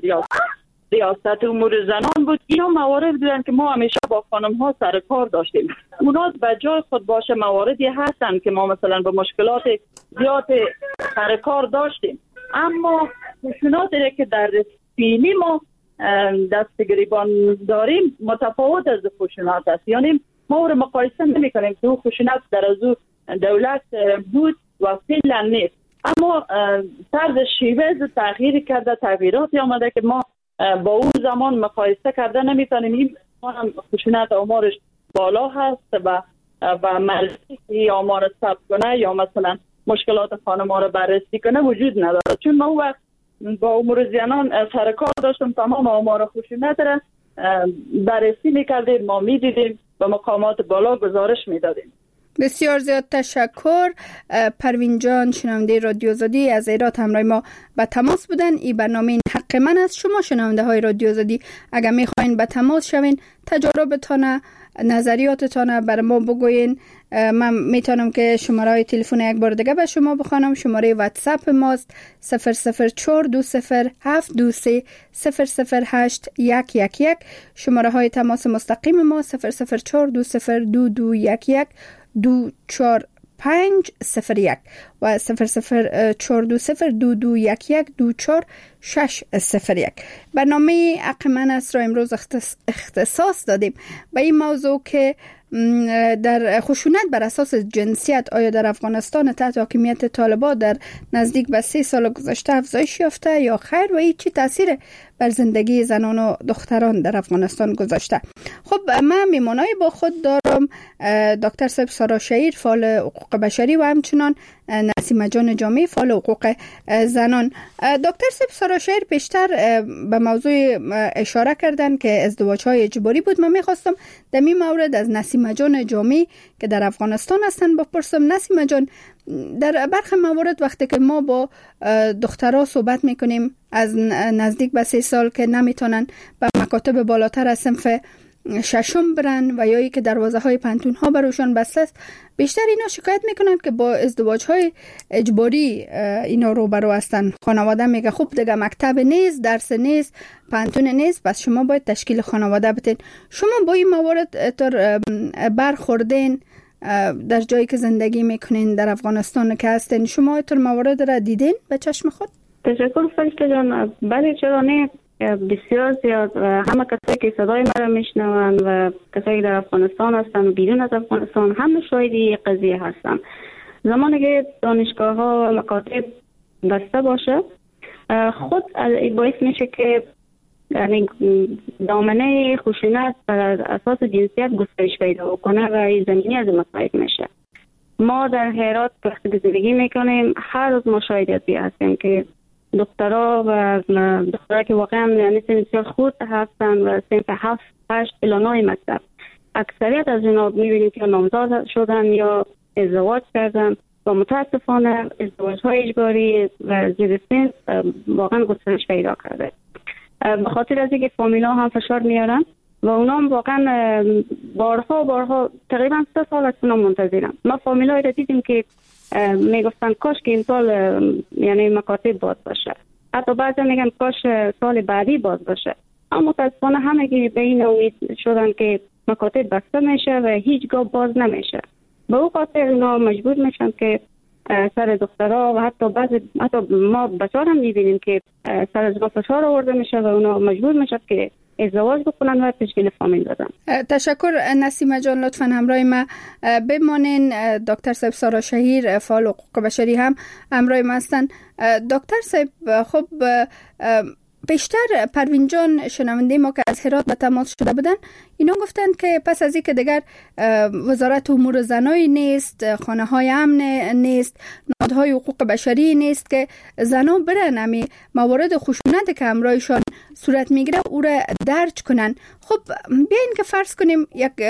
ریاست امور زنان بود. اینا موارد بودن که ما همیشه با خانم ها سر کار داشتیم. اونا به جای خود باشه مواردی هستن که ما مثلا با مشکلات زیاد سر کار داشتیم، اما خشوناتی که در فعلی ما دست گریبان داریم متفاوت از خشونات است. یعنی ما رو مقایسه نمی کنیم که خشونت در از دولت بود و فعلا نیست. اما طرز شیوه تغییر کرده، تغییراتی آمده که ما با اون زمان مقایسه کرده نمیتونیم. این هم خشونت آمارش بالا هست و مرزی که آمار ثبت کنه یا مثلا مشکلات خانم‌ها رو بررسی کنه وجود نداره. چون ما وقت با امور زنان سر کار داشتم، تمام آمار خشونت را بررسی میکردیم، ما میدیدیم، به مقامات بالا گزارش میدادیم. بسیار زیاد تشکر. پروین جان، شنونده رادیو آزادی از ایرات همراه ما به تماس بودن. این برنامه این حق من است. شما شنونده های رادیو آزادی اگر میخواین به تماس شوین، تجاربتان، نظریاتتان بر ما بگوین. من میتونم که شماره های تلفن یک بار دیگه به شما بخوانم. شماره واتساپ ماست 0042072300811. شماره های تماس مستقیم ما 0042022124501 و 004202211240601. برنامه حق من است را امروز اختصاص دادیم به این موضوع که در خشونت بر اساس جنسیت آیا در افغانستان تحت حاکمیت طالبان در نزدیک به 3 سال گذشته افزایش یافته یا خیر و این چه تاثیر بر زندگی زنان و دختران در افغانستان گذاشته. خب من میمانای با خود دارم دکتر صاحب سارا شهیر، فعال حقوق بشری و همچنان نسیمه جان جامی، فعال حقوق زنان. دکتر صاحب سارا شهیر پیشتر به موضوع اشاره کردن که ازدواج‌های اجباری بود. من میخواستم در این مورد از نسیمه جان جامی که در افغانستان هستن بپرسم. نسیمه جان، در برخی موارد وقتی که ما با دخترها صحبت میکنیم از نزدیک به 3 سال که نمیتونن به مکاتب بالاتر از صنف 6 برن و یا ای که دروازه های پانتون ها بروشان بسته است، بیشتر اینا شکایت میکنن که با ازدواج های اجباری اینا روبرو هستن. خانواده میگه خب دیگه مکتب نیست، درس نیست، پانتون نیست، پس شما باید تشکیل خانواده بتین. شما با این موارد برخوردین در جایی که زندگی میکنین در افغانستان که هستین؟ شما اینطور موارد را دیدین به چشم خود؟ تشکر فرشته جان. بله چرا نه، بسیار زیاد. همه کسایی که صدای مرا میشنون و کسایی در افغانستان هستن و بیرون از افغانستان همه شاهدی قضیه هستن. زمانی که دانشگاه ها و مکاتب بسته باشه خود باعث میشه که یعنی دامنه خشونت بر اساس جنسیت گسترش پیدا کنه و این زمینی از مصائب میشه. ما در هرات وقتی زندگی میکنیم هر روز ما شاهد هستیم که دخترها و دخترها که واقعا یعنی بسیار خود هستن و صنف 7 8 الی 9 مکتب، اکثریت از اینا میبینیم که نامزد شدن یا ازدواج کردن و متاسفانه ازدواج‌های اجباری و زیر سن واقعا گسترش پیدا کرده. به خاطر از اینکه فامیلا هم فشار میارن و اونا هم واقعا بارها تقریبا 3 سال از اونا منتظرن. ما فامیلایی را دیدیم که میگفتن کاش که این سال یعنی مکاتب باز باشه، حتی بعضی میگن کاش سال بعدی باز باشه، اما متاسفانه همگی به این امید شدن که مکاتب بسته میشه و هیچگاه باز نمیشه. به اون خاطر اونا مجبور میشن که سر دخترها و حتی ما بچه‌ها هم میبینیم که سر از فشار آورده میشه و اونا مجبور میشن که ازدواج بکنن و تشکیل فامیل بدن. تشکر نسیمه جان، لطفاً همراه ما بمانین. دکتر صاحب سارا شهیر، فعال حقوق بشری هم همراه ما هستن. دکتر صاحب، خب پیشتر پروین جان شنونده ما که از هرات به تماس شده بودن، اینا گفتن که پس از اینکه دیگر وزارت امور زنایی نیست، خانه های امن نیست، نهادهای حقوق بشری نیست که زنا برن امی موارد خشونت که همراهشان صورت میگیره او را درج کنن. خب بیاین که فرض کنیم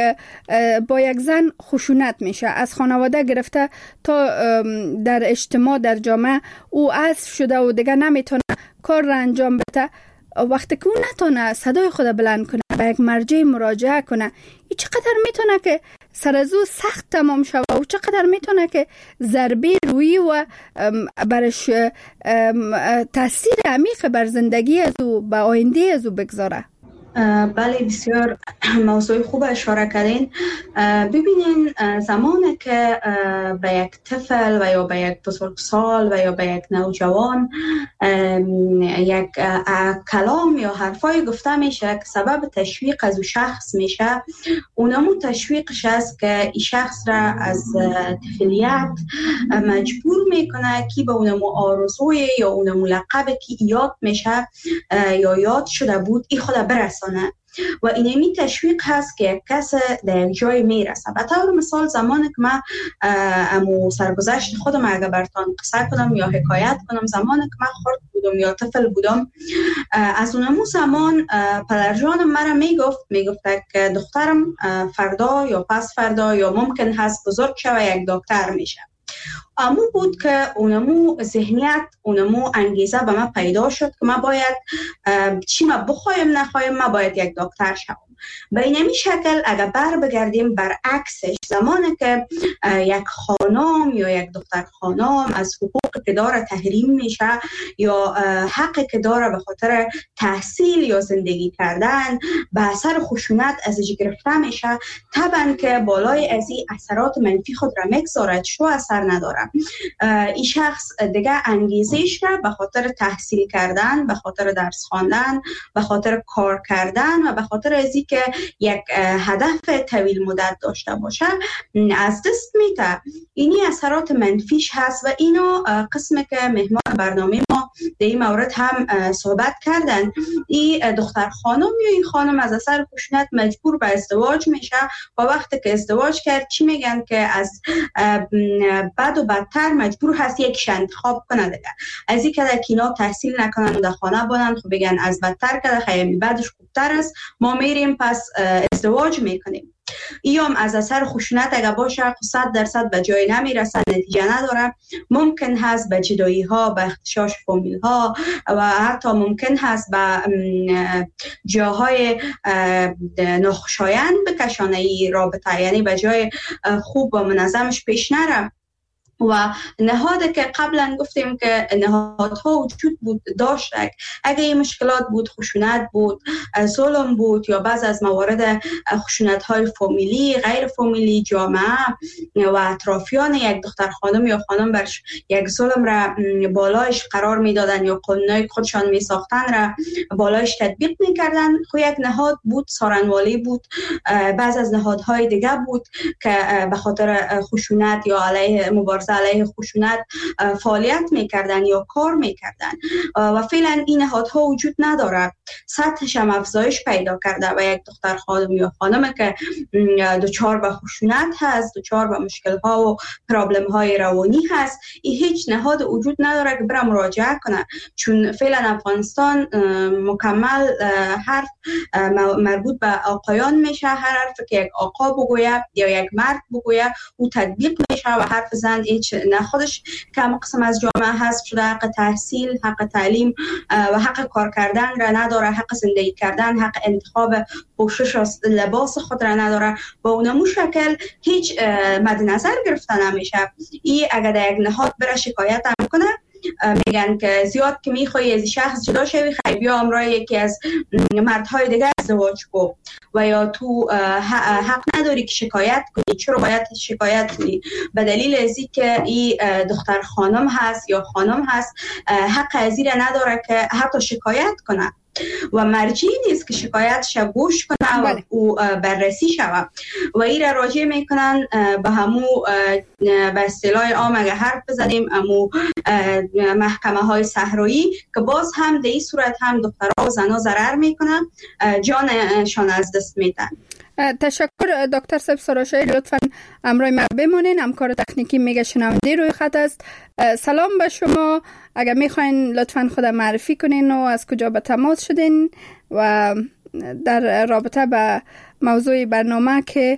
با یک زن خشونت میشه، از خانواده گرفته تا در اجتماع در جامعه او اسیر شده و دیگه نمیتونه کار را انجام بده. وقتی که او نتونه صدای خود بلند کنه، به یک مرجع مراجعه کنه، این چقدر میتونه که سر از او سخت تمام شود و چقدر میتونه که ضربه روی و برش تاثیر عمیق بر زندگی از او، به آینده از او بگذاره. بله، بسیار موضوع خوب اشاره کردین. ببینین، زمانی که به یک طفل و یا به یک بزرگسال و یا به یک نوجوان یک کلام یا حرفای گفته میشه که سبب تشویق از او شخص میشه، اونمو تشویقش است که این شخص را از طفلیت مجبور میکنه که به اونمو آرزوی یا اونمو لقبی که یاد میشه یا یاد شده بود ای خود برسانه. و اینمی تشویق هست که یک کس در یک جای میرسه. به طور مثال زمانی که من سرگذشت خودم اگر براتون قصه کنم یا حکایت کنم، زمانی که من خرد بودم یا طفل بودم، از اونمو زمان پدرجانم مرا میگفت که دخترم فردا یا پس فردا یا ممکن هست بزرگ شه و یک دکتر میشه. امو بود که اونمو ذهنیت، اونمو انگیزه به من پیدا شد که من باید چی ما بخوایم نخوایم ما باید یک دکتر شوم. به اینمی شکل اگر بر بگردیم برعکسش، زمانی که یک خانم یا یک دختر خانم از حقوق که داره تحریم میشه یا حقی که داره به خاطر تحصیل یا زندگی کردن به اثر خشونت ازش گرفته میشه، طبعا که بالای از این اثرات منفی خود را میگذارد، شو اثر نداره. این شخص دیگه انگیزش را به خاطر تحصیل کردن، به خاطر درس خواندن، به خاطر کار کردن و به خاطر ازی که یک هدف طویل مدت داشته باشه از دست میده. اینی اثرات منفیش هست و اینو قسمی که مهمان برنامه ما در این مورد هم صحبت کردن. این دختر خانم یا این خانم از اثر خشونت مجبور به ازدواج میشه و وقتی که ازدواج کرد چی میگن که از بد و بدتر مجبور هست یک انتخاب کنه دیگه. از این که در کینا تحصیل نکنن و در خانه بانن، خب بگن از بدتر که خیلی بدش خوبتر است، ما میریم پس ازدواج میکنیم. ایام از اثر خشونت اگر باشه 100% به جای نمیرسه، نتیجه نداره. ممکن هست به جدایی ها، به اختشاش فامیل ها و حتی ممکن هست به جاهای ناخوشایند بکشانه ای رابطه، یعنی به جای خوب و منظمش پیش نره. و نهاده که قبلا گفتیم که نهادها وجود بود داشته، اگه این مشکلات بود، خشونت بود، ظلم بود یا بعض از موارد خشونت های فامیلی، غیر فامیلی، جامعه و اطرافیان یک دختر خانم یا خانم برش یک ظلم را بالایش قرار میدادن یا قانونای خودشان می ساختن را بالایش تطبیق میکردن، خو یک نهاد بود، سارنوالی بود. بعض از نهادهای دیگه بود که به خاطر خشونت یا علیه مبارزه علیه خشونت فعالیت میکردن یا کار میکردن و فعلا این نهادها وجود نداره. سطحش هم افزایش پیدا کرده و یک دختر خانم یا خانم که دچار به خشونت هست، دچار به مشکل ها و پرابلم های روانی هست، این هیچ نهاد وجود نداره که بره مراجعه کنه، چون فعلا افغانستان مکمل حرف مربوط به آقایان میشه. هر حرف که یک آقا بگویه یا یک مرد بگویه او تطبیق میشه و حرف زن نه خودش کم قسم از جامعه هست شده، حق تحصیل، حق تعلیم و حق کار کردن را نداره، حق زندگی کردن، حق انتخاب پوشش لباس خود را نداره. با اونمو شکل هیچ مد نظر گرفته نمیشه. ای اگر در یک نهاد بره شکایت هم کنه، میگن که زیاد که میخوای از شخص جدا شوی، خیلی بیا امرای یکی از مردهای دیگه ازدواج کو و یا تو حق نداری که شکایت کنی. چرا باید شکایت کنی؟ به دلیل ازی که این دختر خانم هست یا خانم هست، حق ازی را نداره که حتی شکایت کنه و مرجعی نیست که شکایتش گوش کنه و او بررسی شود و این را راجع میکنن به همو به اصطلاح عام اگه حرف بزنیم همو محکمه های صحرایی که باز هم در این صورت هم دخترها و زنها ضرر میکنن، جانشان از دست میدن. تشکر دکتر صاحب سراشایی، لطفاً همراه ما بمونین. همکار تکنیکی میگه شنونده روی خط است. سلام به شما، اگر میخواین لطفاً خود معرفی کنین و از کجا به تماس شدین و در رابطه به موضوع برنامه که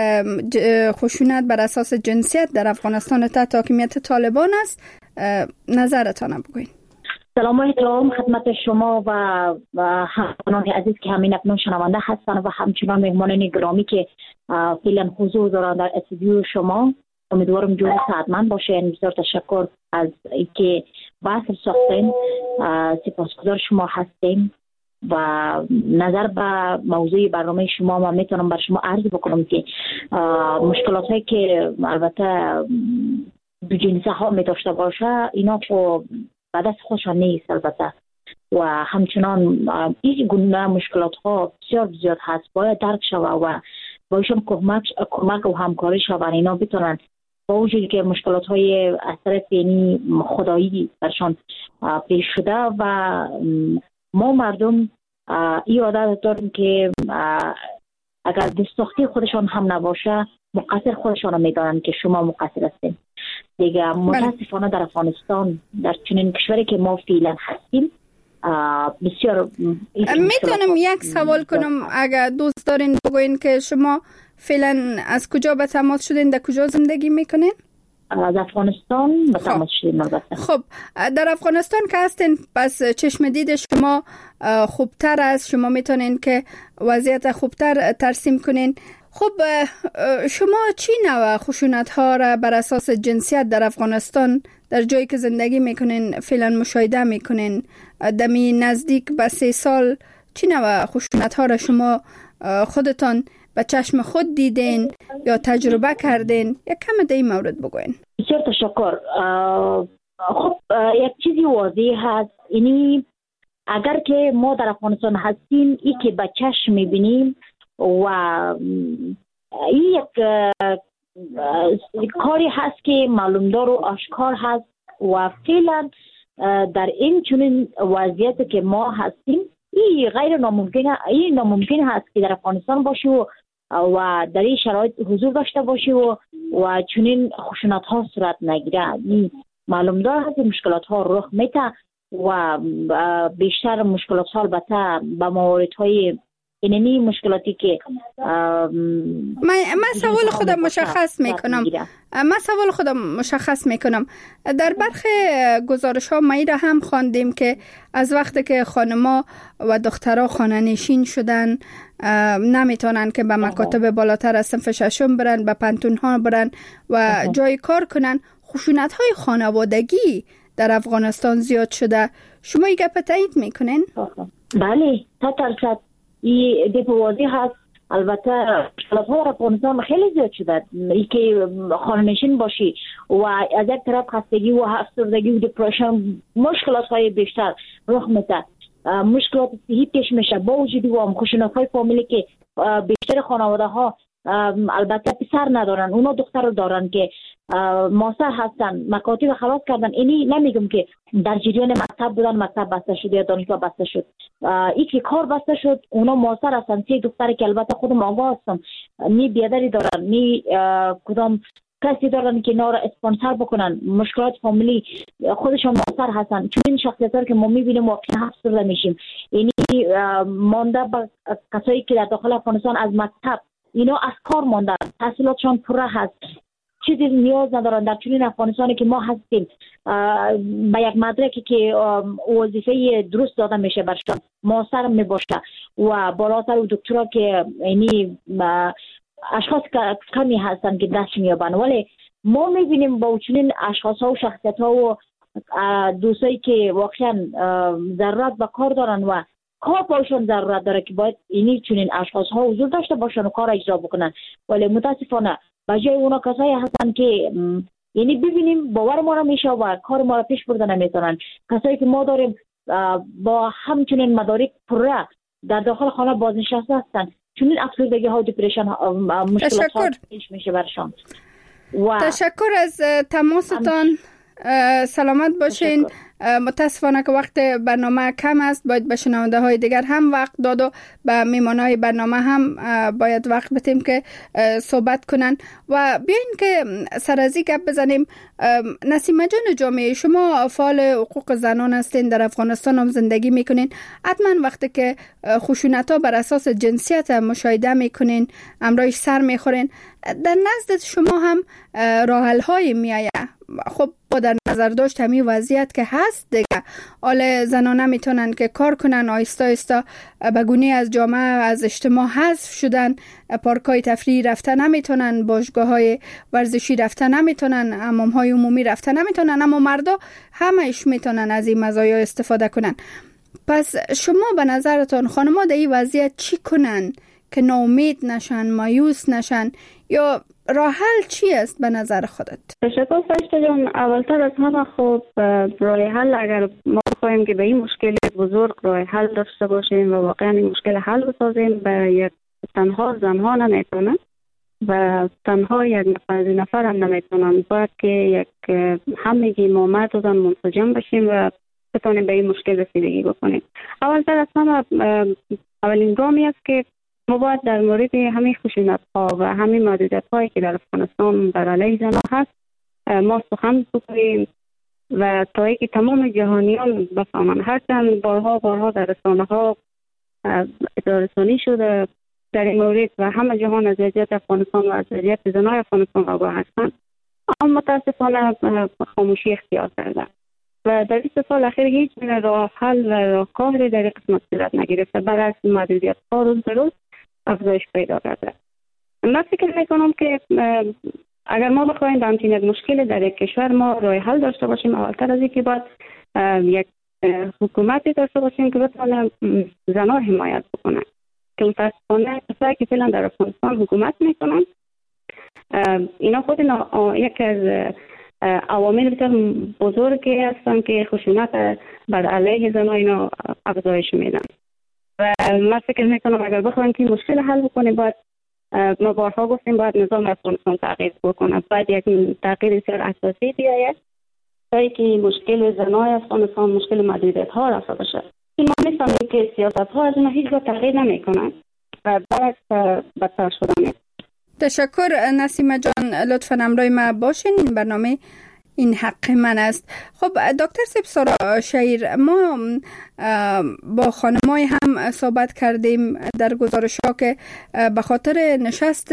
خشونت بر اساس جنسیت در افغانستان تحت حاکمیت طالبان است نظرتان بگوین. سلام علیکم خدمت شما و همکاران عزیز که همین اکنون شنونده هستند و همچنان مهمانان گرامی که فعلا حضور دارند در استودیو شما. امیدوارم جور سعادتمند باشین. بسیار تشکر از اینکه بحث ساختین. سپاسگزار شما هستیم. و نظر به موضوع برنامه شما من میتونم بر شما عرض بکنم که مشکلات هایی که البته دو جنسه ها می داشته باشه اینا خب به دست خودشان نیست البته و همچنان این گونه مشکلات ها بسیار زیاد هست. باید درک شوه و بایشان کمک و همکاری شوه اینا بتونن با وجود که مشکلات های از طرف یعنی خدایی برشان پیش شده و ما مردم این عادت داریم که اگر دستساختی خودشان هم نباشه مقصر خودشان رو میدانند که شما مقصر هستین دیگه. متاسفانه در افغانستان در چنین کشوری که ما فعلا هستیم بسیار میتونم یک سوال کنم اگر دوست دارین بگوین که شما فعلا از کجا به تماس شدین، در کجا زندگی میکنین؟ از افغانستان به تماس شدیم. خب در افغانستان که هستین پس چشم دید شما خوبتر است، شما میتونین که وضعیت خوبتر ترسیم کنین. خب شما چی نوع خشونت ها را بر اساس جنسیت در افغانستان در جایی که زندگی میکنین فعلا مشاهده میکنین؟ دمی نزدیک به 3 سال چی نوع خشونت ها را شما خودتان به چشم خود دیدین یا تجربه کردین؟ یک کم در این مورد بگوین. بسیار تشکر. خب یک چیزی واضح هست، یعنی اگر که ما در افغانستان هستیم ای که به چشم میبینیم و این یک کاری هست که معلومدار و آشکار هست و فعلا در این چنین وضعیتی که ما هستیم این غیر ناممکنه، این ناممکن هست که در افغانستان باشی و در این شرایط حضور داشته باشی و چنین خشونت ها صورت نگیره. معلومدار هست مشکلات ها رخ میده و بیشتر مشکلات ها البته به موارد های اینمی مشکلاتی که من سوال خودم مشخص میکنم. در برخی گزارش ها ما را هم خواندیم که از وقتی که خانما و دخترها خانه نشین شدن نمیتونن که به مکاتب بالاتر از صنف ششم برن، به پانتون ها برن و جای کار کنن. خشونت های خانوادگی در افغانستان زیاد شده. شما این گپ تایید میکنین؟ بله 100%. این دیپوازی هست. البته مشکلات ها در افغانستان خیلی زیاد شده. ای که خانه‌نشین باشی و از یک طرف خستگی و افسردگی و دپرشن مشکلات های بیشتر رخ میده. مشکلات صحی پیش میشه با وجود و خشونت های فامیلی که بیشتر خانواده ها البته پسر ندارن، اونا دختر رو دارن که ماسر هستن، مکاتب خلاص کردن. اینی نمیگم که در جریان مکتب بودن مکتب بسته شد یا دانشگاه بسته شد، ای که کار بسته شد اونا ماسر هستن. 3 دختر که البته خودم آگاه هستم نی بیادری دارن نی کدام کسی دارن که اینا را اسپانسر بکنن. مشکلات فامیلی خودشون ماسر هستن. چون این شخصیت‌ها که ما می‌بینیم واقعا افسرده میشیم. یعنی مانده با کسایی که در داخل افغانستان از مکتب اینا از کار ماندن، تحصیلاتشون پره هست، چیزی نیاز ندارن. در چنین افغانستانی که ما هستیم به یک مدرکی که وظیفه درست داده میشه برشان موثر میباشه و بالاتر و دکترا که یعنی اشخاص کمی هستن که دست میابن. ولی ما میبینیم با چنین اشخاص ها و شخصیت ها و دوستایی که واقعا ضرورت به کار دارن و کار باشون ضرورت داره که باید اینی چنین اشخاص ها حضور داشته باشن و کار اجرا بکنن. ولی متاسفانه به جای اونا کسایی هستن که یعنی ببینیم باور ما را میشه و کار ما را پیش برده نمیتونن. کسایی که ما داریم با همچنین مدارک پره در داخل خانه بازنشسته هستن. چنین افسردگی ها و دپرشن مشکلات ها پیش میشه برشان. تشکر از تماستان. سلامت باشین. متاسفانه که وقت برنامه کم است، باید به شنونده های دیگر هم وقت داد و به میمان های برنامه هم باید وقت بدیم که صحبت کنن و بیاین که سرازی گپ بزنیم. نسیمه جان جامعه، شما فعال حقوق زنان هستین، در افغانستان هم زندگی میکنین. حتما وقتی که خشونت ها بر اساس جنسیت مشاهده میکنین امرایش سر میخورین، در نزد شما هم راه حل های میایه. خب با در نظر داشت همین وضعیت که هست دیگه، حال زنان نمیتونن که کار کنن، آیستا آیستا به گونه از جامعه از اجتماع حذف شدن، پارکای تفریحی رفتن نمیتونن، باشگاه‌های ورزشی رفتن نمیتونن، حمام‌های عمومی رفتن نمیتونن، اما مردا همش میتونن از این مزایا استفاده کنن. پس شما به نظرتان خانم‌ها در این وضعیت چی کنن که ناامید نشن، مایوس نشن، یا راه حل چی است به نظر خودت؟ تشکر فرشته جان. اولتر از همه خب راه حل، اگر ما بخوایم که به این مشکل بزرگ راه حل داشته باشیم و واقعا این مشکل حل بسازیم، به یک تنها زنها نمیتونه و تنها یک نفر هم نمیتونن. باید که یک همگی ما مردان منسجم بشیم و بتونیم به این مشکل رسیدگی بکنیم. اولتر از همه اولین گامی است که ما باید در مورد همین خشونت ها و همین محدودیت هایی که در افغانستان بر علیه زنان هست ما سخن بکنیم و تا اینکه تمام جهانیان بفهمن. هرچند بارها در رسانه ها رسانی شده در این مورد و همه جهان از وضعیت افغانستان و از وضعیت زنان افغانستان آگاه هستند، اما متاسفانه خاموشی اختیار کرده و در 20 سال اخیر هیچ راه حل و راهکاری در این قسمت صورت نگرفته. برعکس محدودیت ها روز به روز افزایش پیدا کرده. من فکر میکنم که اگر ما بخوایم به همچین یک مشکل در یک کشور ما راه حل داشته باشیم، اولتر از اینکه باید یک حکومتی داشته باشیم که بتونه زنان حمایت بکنه، که متاسفانه کسایی که فعلا در افغانستان حکومت میکنن اینا خود یک از عوامل بسیار بزرگی هستن که خشونت بر علیه زنان اینا افزایش میدن. و من فکر میکنم اگر بخوایم که مشکل حل بکنیم، باید ما بارها گفتیم باید نظام افغانستان تغییر بکنه، باید یک تغییر بسیار اساسی بیاید تا اینکه مشکل زنان افغانستان، مشکل محدودیت ها رفع بشه. ما میفهمیم که سیاست ها از اینا هیچ وقت تغییر نمیکنن و برعکس بدتر شدن. تشکر نسیمه جان، لطفاً همراه ما باشین. این برنامه این حق من است. خب دکتر سپسارا شهیر، ما با خانمای هم صحبت کردیم در گزارش ها که به خاطر نشست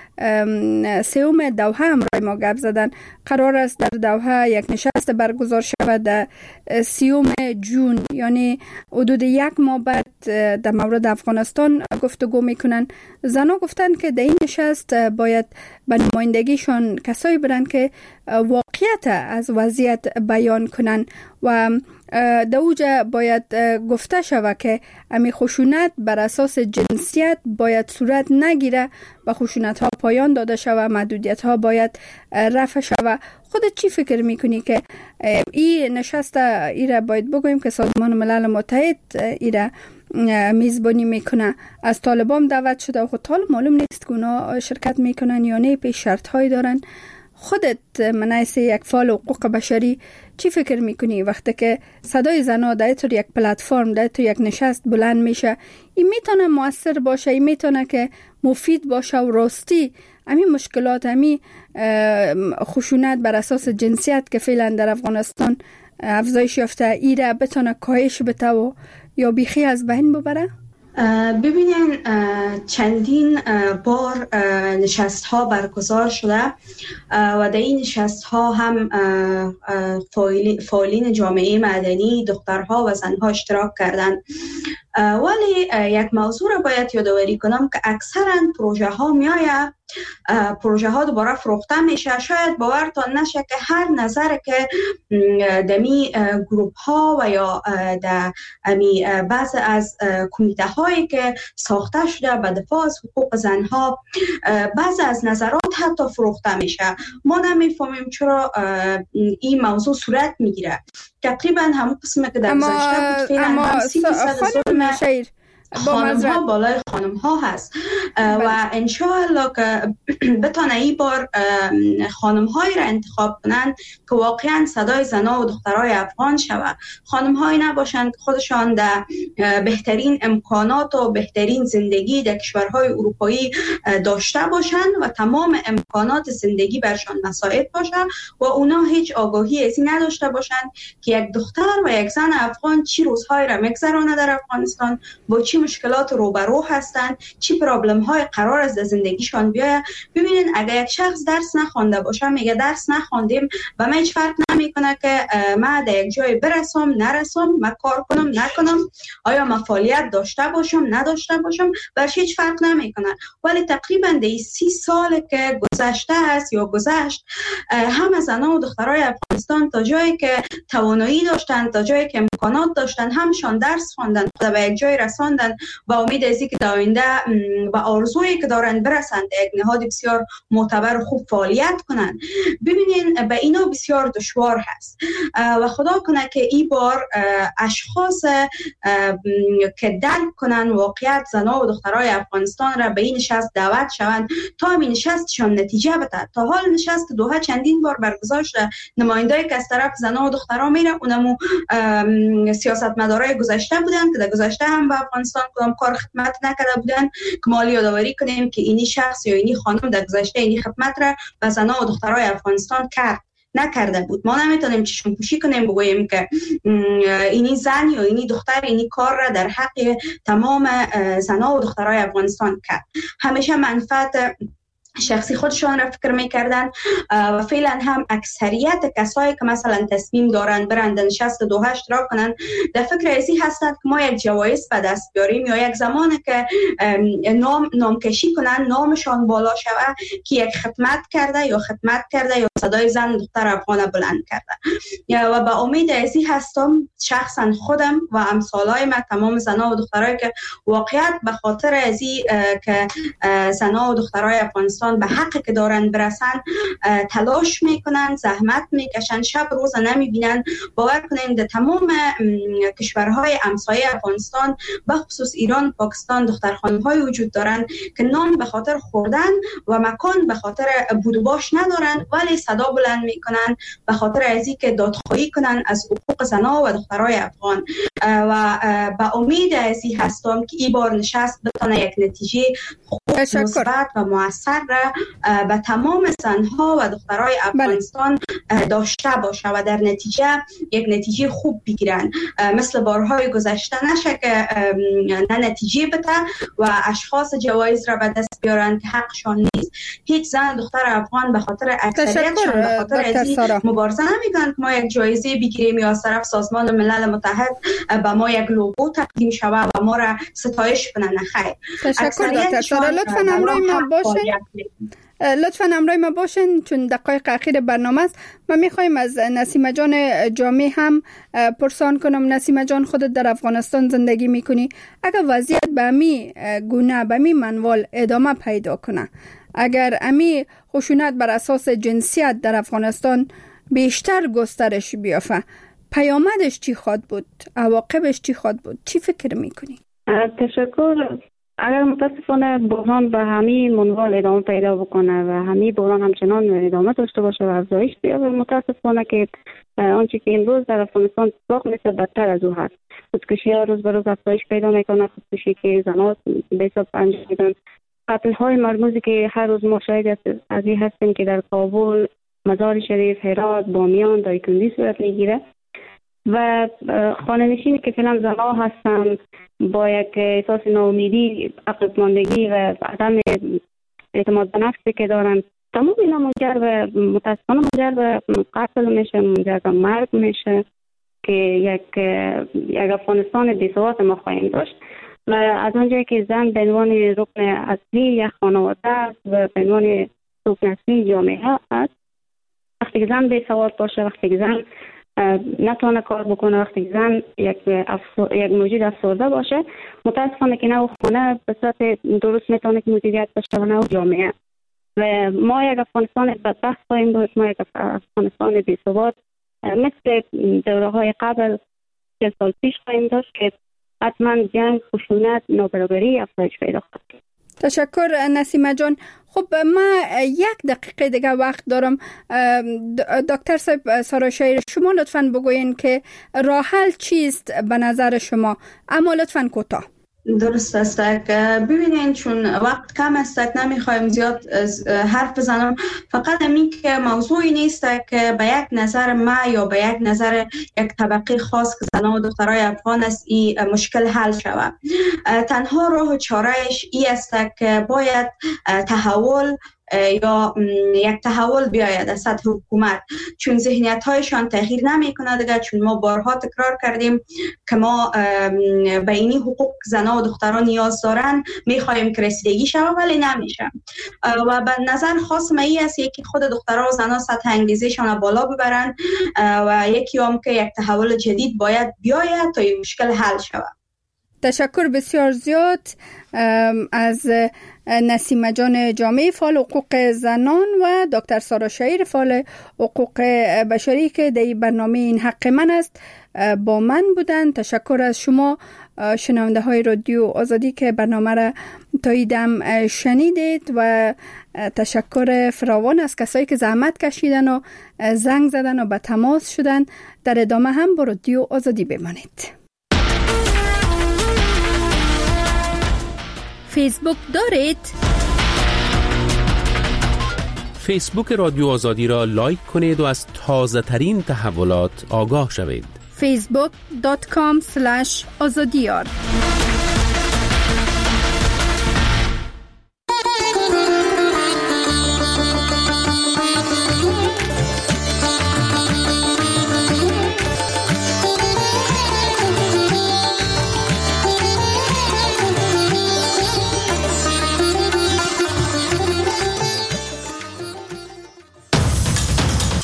سوم دوحه همراه ما گپ زدن. قرار است در دوحه یک نشست برگزار شود در 30 جون، یعنی حدود یک ماه بعد در مورد افغانستان گفتگو میکنن. زنها گفتن که در این نشست باید به نمایندگیشان کسایی برن که واقعیت از وضعیت بیان کنن و در اوجه باید گفته شود که امی خشونت بر اساس جنسیت باید صورت نگیره و خشونت ها پایان داده شود، محدودیت ها باید رفع شود. خودت چی فکر میکنی که این نشست ایره باید بگویم که سازمان ملل متحد ایره میزبانی میکنه، از طالبان دعوت شده و خود طالب معلوم نیست که اونا شرکت میکنن یا نه، پیش شرط هایی دارن. خودت منایس یک فعال حقوق بشری چی فکر میکنی وقتی که صدای زنها در طور یک پلتفرم، در طور یک نشست بلند میشه؟ این میتونه مؤثر باشه، این میتونه که مفید باشه و راستی همین مشکلات، همین خشونت بر اساس جنسیت که فعلا در افغانستان افزایش یافته ایره بتونه کاهش بده و یا بیخی از بین ببره؟ ببینین چندین بار نشست ها برگزار شده و در این نشست ها هم فعالین جامعه مدنی، دخترها و زنها اشتراک کردن. ولی یک موضوع را باید یادآوری کنم که اکثرا پروژه ها میآید، پروژه ها دوباره فروخته میشه. شاید باورتان نشه که هر نظر که دمی گروپ ها و یا دمی بعض از کمیته هایی که ساخته شده به دفاع از حقوق زنها، بعض از نظرات حتی فروخته میشه. ما نمیفهمیم چرا این موضوع صورت میگیره. تقریبا همون قسمه که در گذشته بود فعلا هم 30% خانم ها بالای خانم ها هست و انشاءالله که بتانه ای بار خانم هایی را انتخاب کنن که واقعا صدای زنها و دخترای افغان شود. خانم هایی نباشند که خودشان در بهترین امکانات و بهترین زندگی در کشورهای اروپایی داشته باشند و تمام امکانات زندگی برشان مساعد باشند و اونا هیچ آگاهی ازی نداشته باشند که یک دختر و یک زن افغان چی روزهایی را میگذرانه در افغانستان، با چی مشکلات روبرو هستند، چی پرابلم های قرار است در زندگیشان بیاید. ببینید اگر یک شخص درس نخوانده باشه میگه درس نخواندیم و من هیچ فرق نمیکنه که من در یک جای برسم نرسم، من کار کنم نکنم، آیا من فعالیت داشته باشم نداشته باشم، برش هیچ فرق نمیکنه. ولی تقریبا در 30 سال که گذشته است یا گذشت، همه زنان و دخترای افغانستان تا جایی که توانایی داشتن، تا جایی که امکانات داشتن، همشان درس خواندن، خود به یک جای رساندن با امید از اینکه در آینده به آرزویی که دارن برسند، یک نهاد بسیار معتبر و خوب فعالیت کنن. ببینین به اینا بسیار دشوار هست و خدا کنه که این بار اشخاص که درک کنن واقعیت زنان و دخترای افغانستان را به این نشست دعوت شوند تا همین نشستشان نتیجه بده. تا حال نشست دوحه چندین بار برگزار شده، نماینده‌ای که از طرف زنان و دخترها میره اونمو سیاستمدارای گذشته بودن که در گذشته هم به افغانستان کدام کار خدمت نکرده بودن، که ما یادآوری کنیم که اینی شخص یا اینی خانم در گذشته اینی خدمت را به زنان و دخترای افغانستان نکرده بود. ما نمیتونیم چشم پوشی کنیم بگوییم که اینی زن یا اینی دختر اینی کار را در حق تمام زنان و دخترای افغانستان کرد. همیشه منفعت شخصی خودشان را فکر میکردن و فعلا هم اکثریت کسایی که مثلا تصمیم دارن برند نشست دوحه اشتراک کنن در فکر ازی هستند که ما یک جوایز به دست بیاریم یا یک زمانی که نامکشی کنن، نامشان بالا شود که یک خدمت کرده یا صدای زن دختر افغان بلند کرده. و به امید ازی هستم شخصا خودم و امثالای من، تمام زنان و دخترایی که واقعیت به خاطر ازی که زنان و دخترای افغانستان به حقی که دارن برسن تلاش میکنن، زحمت میکشن، شب روز نمیبینن. باور کنین در تمام کشورهای همسایه افغانستان به خصوص ایران، پاکستان دخترخانه‌های وجود دارن که نان به خاطر خوردن و مکان به خاطر بود و باش ندارن، ولی صدا بلند میکنن به خاطر ازی که دادخواهی کنن از حقوق زنان و دخترای افغان. و به امید ازی هستم که این بار نشست بتونه یک نتیجه خوب، مثبت و موثر به تمام زنها و دخترای افغانستان داشته باشه و در نتیجه یک نتیجه خوب بگیرن، مثل بارهای گذشته نشه که نه نتیجه بده و اشخاص جوایز را به دست بیارن که حقشان نیست. هیچ زن دختر افغان به خاطر اکثریتشان به خاطر ازی مبارزه نمیکنن که ما یک جایزه بگیریم یا از طرف سازمان ملل متحد به ما یک لوگو تقدیم شود و ما را ستایش کنن. خیر، تشکر دکتر سارا. لطفاً همراه ما باشین چون دقایق اخیر برنامه است. ما میخوایم از نسیمه جان جامی هم پرسان کنم. نسیمه جان، خودت در افغانستان زندگی میکنی. اگر وضعیت به امی گونه، به امی منوال ادامه پیدا کنه، اگر امی خشونت بر اساس جنسیت در افغانستان بیشتر گسترش بیافته، پیامدش چی خواد بود؟ عواقبش چی خواد بود؟ چی فکر میکنی؟ تشکر. اگر متاسفانه بحران به همین منوال ادامه پیدا بکنه و همین بحران همچنان ادامه داشته باشه و افزایش بیابه، متاسفانه که آنچه که امروز در افغانستان اتفاق میفته بدتر از او هست. خودکشی ها روز به روز افزایش پیدا میکنه، خودکشی که زنان به حساب انجام میدن، قتل های مرموزی که هر روز ما شاهد از این هستیم که در کابل، مزار شریف، هرات، بامیان، دایکنډي صورت میگیره و خانه نشینی که فعلا زنان هستن با یک احساس ناامیدی، عقب ماندگی و عدم اعتماد به نفسی که دارن، تمام اینا منجر به متاسفانه منجر به قتل میشه، منجر به مرگ میشه که یک افغانستان بی‌ثبات ما خواهیم داشت. و از آنجایی که زن به عنوان رکن اصلی یک خانواده است و به عنوان رکن اصلی جامعه است، وقتی که زن بی‌سواد باشه، وقتی که زن نتونه کار بکنه، وقتی زن یک موجود افسرده باشه، متاسفانه که نه خانه به صورت درست میتونه که مدیریت بشه و نه جامعه. و ما یک افغانستان بدبخت خواهیم داشت، ما یک افغانستان بی‌ثبات مثل دوره‌های قبل 40 سال پیش خواهیم داشت که حتما جنگ، خشونت، نابرابری افزایش پیدا خواهد کرد. تشکر نسیمه جان. خب ما 1 دقیقه دیگه وقت دارم. دکتر سارا شایر، شما لطفاً بگوین که راه حل چیست به نظر شما، اما لطفاً کوتاه. درست است. ببینین چون وقت کم است نمیخوایم زیاد حرف بزنم، فقط همین که موضوعی نیست که به یک نظر ما یا به یک نظر یک طبقه خاص که زنان و دخترای افغان است این مشکل حل شود. تنها راه و چارهش این است که باید تحول یا یک تحول بیاید از سطح حکومت، چون ذهنیت هایشان تغییر نمی کنه دیگه. چون ما بارها تکرار کردیم که ما به اینی حقوق زنان و دختران نیاز دارن، میخوایم که رسیدگی شود ولی نمیشه. و به نظر خاص من است یکی خود دختران و زنان سطح انگیزشان بالا ببرن و یکی هم که یک تحول جدید باید بیاید تا این مشکل حل شود. تشکر بسیار زیاد از نسیمه جان جامعه فعال حقوق زنان و دکتر سارا شهیر فعال حقوق بشری که در برنامه این حق من است با من بودن. تشکر از شما شنونده های رادیو آزادی که برنامه را تا این دم شنیدید و تشکر فراوان از کسایی که زحمت کشیدن و زنگ زدن و به تماس شدن. در ادامه هم با رادیو آزادی بمانید. فیسبوک دارید؟ فیسبوک رادیو آزادی را لایک کنید و از تازه ترین تحولات آگاه شوید. facebook.com/azadiyar